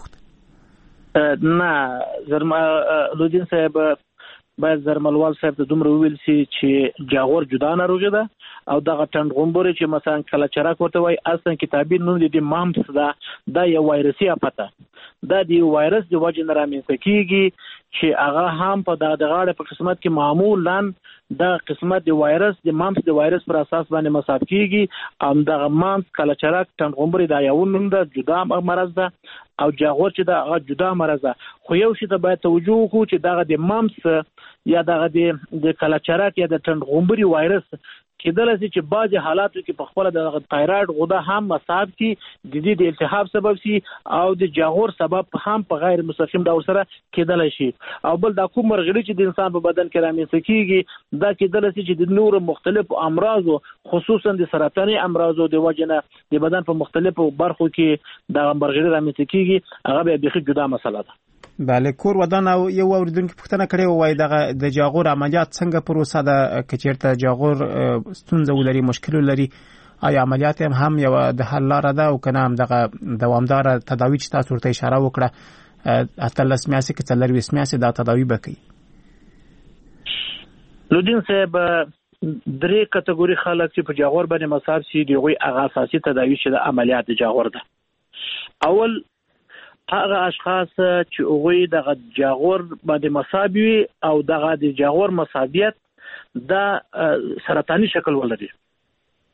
غوښت. نه زرما لودین صاحب باید زرملوال صاحب ته دومره وویل سي چې جاغور جدا ناروغي ده او دغه ټنډغمبوري چې مثلا کله چرک ورته وایي اصلا کتابي نوم د مامپس ده، دا یو وایرسي آفت ده. دا د یو وایرس د وجې نه رامنځته کیږي چې هغه هم په دغه د غاړې په قسمت کې معمولا دا قسمت د وایرس د مامپس د وایرس پر اساس باندې مصاب کیږي. ام دغه مامپس کله چرک ټنډغمبوري دا یو نوم ده، جدا مرض ده، او جاغور چې دا هغه جدا مرض ده. خو یو شی ته باید توجه وکړو چې دغه د مامپس یا دغه د کله چرک یا د ټنډغمبوري وایرس کېدلی شي چې بعضې حالاتو کې په خپله د تایراید غده هم مصاب شي، د دې د التهاب سبب شي، او د جاغور سبب هم په غیر مستقیم ډول سره کېدلی شي. او بل دا کوم مرغړي چې د انسان په بدن کې رامنځته کېږي دا کېدلی شي چې د نورو مختلفو امراضو خصوصا د سرطاني امراضو د وجې نه د بدن په مختلفو برخو کې دغه مرغړي رامنځته کېږي، هغه بیا بیخي جدا مسله ده. بله کور ودان او یو اوریدونکي پوښتنه کړې وای دغه د جاغور عملیات څنګه پروسه ده که چېرته جاغور ستونزه ولري مشکل ولري آیا عملیات هم هم یو د حل لاره ده او که نه هم دغه دوامداره تداوي چې تاسو ورته اشاره وکړه اتلس میاشتې که څلرویشت میاشتې دا تداوي به کوي؟ لودین صاحب درې کټګوري خلک چې په جاغور باندې مصاب شي د هغوی هغه اساسي تداوي چې د عملیات د جاغور ده. اول هغه اشخاص چې هغوی دغه جاغور باندې مصاب وي او دغه د جاغور مصابیت دا سرطاني شکل ولري،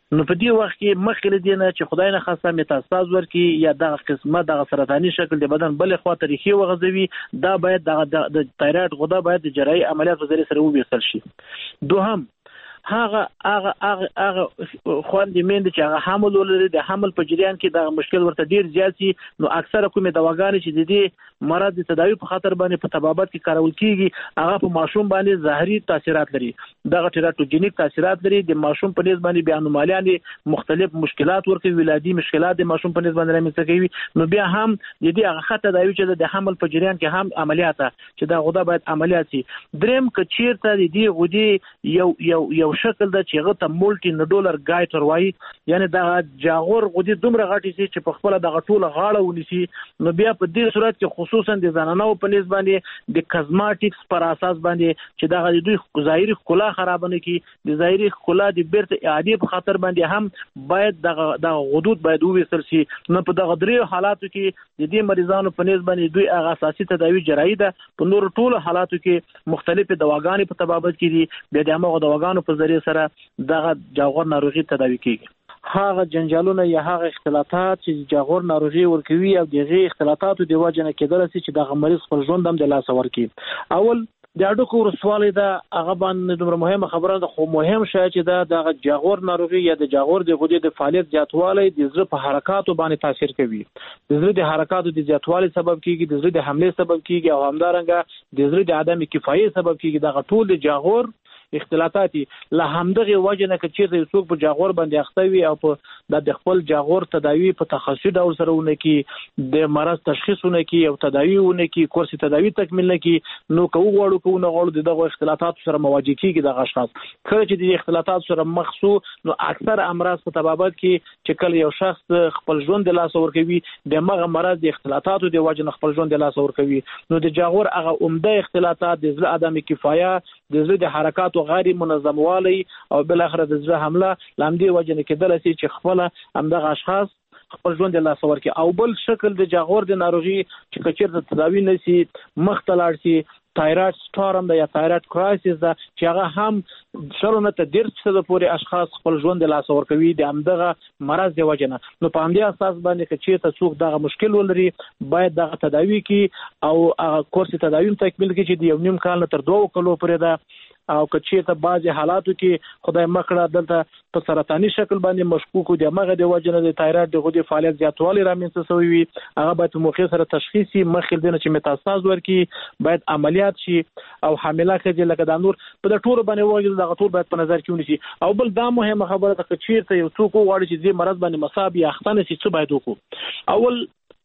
نو په دې وخت کې مخکې دې نه چې خدای نه خاصه میتاستاز ورکي یا دغه قسمه دغه سرطاني شکل د بدن بل خوا ته ریښې وغځوي دا باید دغه د تایراید غده باید د جراحي عملیات په ذریعه سره وبېستل شي. دوهم هغه هغه هغه هغه خوندې میندې چې هغه حمل ولري د حمل په جریان کې دا مشکل ورته ډیر زیات شي نو اکثره کومې دواګانې چې د دې مرض د تداوی په خاطر باندې په طبابت کې کارول کیږي هغه په ماشوم باندې ظاهري تاثیرات لري دغه ټیراتوجینیک تاثیرات لري د ماشوم په نسبت باندې بیا انومالیان مختلف مشکلات ورکوي ولادي مشکلات د ماشوم په نسبت باندې رامنځته کوي نو بیا هم د دې هغه خطه تداوی چې د حمل په جریان کې هم عملیات چې دا غوډه باید عملیات شي. دریم که چیرته د دې غوډې یو یو یو شکل د چې غته مولټي نډولر گایټر وایي یعنی دا جاغور غوډې دومره غټي سي چې په خپل د غټوله غاړه ونیسي نو بیا په دې صورت کې خصوصا د زنانو په نسبت باندې د کازماتکس پر اساس باندې چې دا د دوی ظاهري ښکلا خراب نه کی د ظاهري ښکلا د بیرته اعاده په خاطر باندې هم باید د غدود باید وویسل شي. نو په دغه درې حالاتو کې د دې مریضانو په نسبت باندې دوی هغه اساسي تداوی جراحي ده په نور ټولو حالاتو کې مختلفه دواګانې په تبابت کې دي بیا د هغه دواګانو په ذریعہ سره دغه جاغور ناروغي تداوی کیږي. هغه جنجالونه یا هغه اختلاطات چې جاغور ناروغي ورکوي او دغه اختلاطاتو د وجه نه کېدل چې دغه مریض خپل ژوند هم د لاس ورکي. اول د اډوکو ورسوالۍ دا هغه باندې دومره مهمه خبره ده خو مهم شی چې دا د جاغور ناروغي یا د جاغور د غدې د فعالیت زیاتوالی د زړه په حرکاتو باندې تاثیر کوي. د زړه د حرکاتو د زیاتوالي سبب کیږي د زړه د حمله سبب کیږي او همدارنګه د زړه د عدم کفایت سبب کیږي. دا ټول د جاغور اختلاطاتي له همدغه وجه نه چې څوک په جاغور باندې اخته وي او په د خپل جاغور تداوی په تخصصي ډول سره ونه کی د مرض تشخیصونه کی او تداوی ونه کی کورس تداوی تکمیل نه کی نو کو غوړو کو نه غوړو دغه اختلاطات سره مواجه کیږي د اشخاص کله چې د اختلاطات سره مخصو نو اکثر امراض په تبابت کې چې کله یو شخص خپل ژوند د لاس ورکوي د مغه مرض د اختلاطاتو د وجه نه خپل ژوند د لاس ورکوي نو د جاغور هغه عمده اختلاطات د زړه عدم کفایت د زړه د حرکات غیر منظم والی او بل اخر د زړه حمله لامدي وجه نه کېدل چې خپل همدغه اشخاص خپل ژوند له لاسه ورکړي. او بل شکل د جاغور د ناروغي چې کچېرته تداوی نشي مختلار شي تایراید سټورم د یا تایراید کرایسیس دا چې هغه هم شرونه ته ډیر څه د پوري اشخاص خپل ژوند له لاسه ورکوي د همدغه مرض دی وجنه نو په همدې اساس باندې کچېرته څوک دغه مشکل ولري باید دغه تداوی کی او هغه کورس تداوی تکمیل کړي چې د یو نیم کال تر دوه کلو پورې ده او کچې ته بعضی حالاتو کې خدای مکړه دلته په سرطاني شکل باندې مشکوک دي مغه د وجنه د تایراید د غدې فعالیت زیاتوالی رامنځته شوی وي هغه باید موخه سره تشخیصي مخکې دنه چې میتاستاز ورکي باید عملیات شي او حامله کېږي لکه د نور په د ټولو باندې وایي د غټور باید په نظر کې ونیسي. او بل دا مهمه خبره ده چې چیرته یو څوک وغواړي چې د مرض باندې مصاب یا اختنه شي څه باید وکړو. اول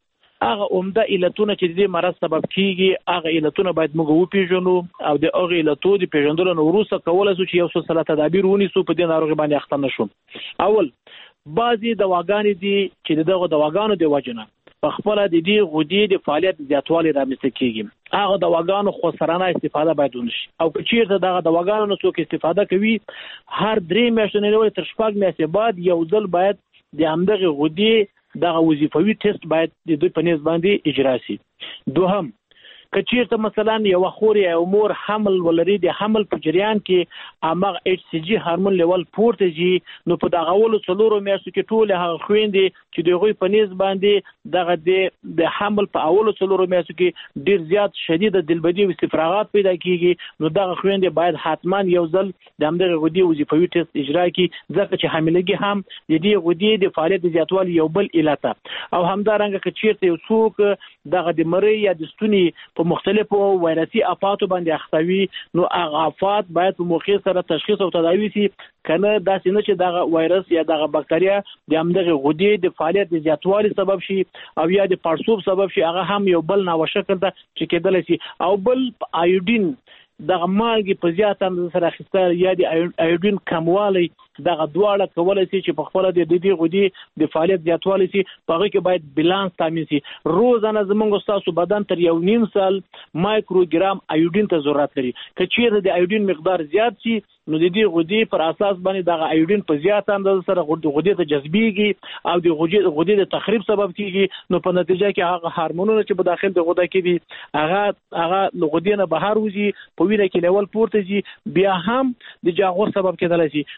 هغه عمده علتونه چې د مرض سبب کیږي هغه علتونه باید موږ وپیژنو او د هغه علتونو د پیژندلو نه وروسته کولای شو چې یو څه سره تدابیر ونیسو په دې ناروغي باندې اخته نشو. اول بعضي دواګانې دي چې دغه دواګانو د وجنه په خپل د دې غدې د فعالیت زیاتوالی رامنځته کیږي هغه دواګانو خو سرانه استفاده باید ونشي او که چیرته دغه دواګانو نه څوک استفاده کوي هر درې میاشتې نه تر شپږ میاشتې بعد یو ځل باید د همدغه غدې دغه وظیفوي ټیسټ باید د دوی په نسبت باندې اجرا شي. دوهم کچیرته مثلا یو خور یا مور حمل ولري د حمل په جریان کې امغه ایچ سی جی هورمون لیول پورته جي نو په دغه ولو څلورو میاشتو کې ټول هغه خويندې چې دغه په نسبت باندې دغه د حمل په اولو څلورو میاشتو کې ډیر زیات شدید دلبدي او استفراغات پیدا کیږي نو دغه خويندې باید حتما یو ځل د همدغه غدي وظیفوي ټیسټ اجرا کړي ځکه چې حاملګي هم د دې غدي د فعالیت زیاتوالي یو بل علت او همدارنګه کچیرته یو څوک دغه د مری یا د ستوني په مختلفو وایرسي افاتو باندې اختوي نو هغه افات باید په موخه سره تشخیص او تداوی شي کنه دا څنګه چې دغه وایرس یا دغه بکټریا د همدغه غدې د فعالیت زیاتوالي سبب شي او یا د پړسوب سبب شي هغه هم یو بل ناوه شکل ده چې کېدل شي. او بل آیودین دغه مالګي په زیات اندازه سره اخیستل یا د آیودین کموالی دغه دواړه کولای شي چې په خپل د دې غدې د فعالیت زیاتوالی شي په هغه کې باید بالانس تامین شي. روزانه زمونږ تاسو بدن تر یو نیم سال مایکروګرام آیودین ته ضرورت لري که چیرې د آیودین مقدار زیات شي نو د دې غدې پر اساس باندې دغه آیودین په زیات اندازه سره غدې ته جذبېږي او د غدې غدې د تخریب سبب کیږي نو په نتیجه کې هغه هورمونونه چې په داخل د غده کې دي هغه هغه غدې نه بهر وځي په وینه کې لیول پورته ځي بیا هم د جاغور سبب کېدل شي. نو په دې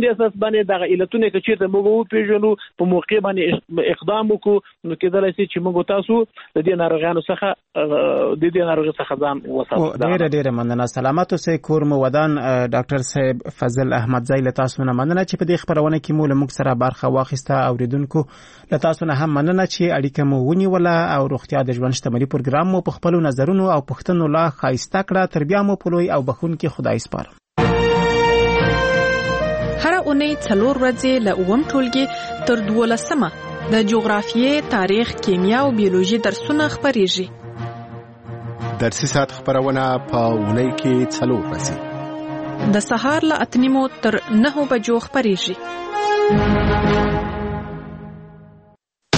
دې اساس باندې د علتونه کې چې موږ پیژنو په موقع باندې اقدام وکړو نو کېدای شي چې موږ تاسو د دې ناروغانو څخه د دې ناروغي څخه ځان وساتو. ډېر ډېر مننه. سلامات اوسئ کور مو ودان. ډاکټر صاحب فضل احمد زای له تاسو نه مننه چې په دې خبرونه کې مو له موږ سره برخه واخیسته. اوریدونکو له تاسو نه هم مننه چې اړیکه مو ونیوله او روغتیا د ژوند شتمنۍ پروګرام مو په خپل نظرونو او پوښتنو لا خایسته کړه. تر بیا مو په لوی او بخښونکي خدای سپارم. هر اونۍ څلور ورځې له اووم ټولګي تر دولسمه د جغرافیې، تاریخ، کیمیا او بیولوژي درسونه خپریږي. درسي ساعت خبرونه په اونۍ کې څلور ورځې د سهار له اته نیمو تر نهو بجو خپریږي.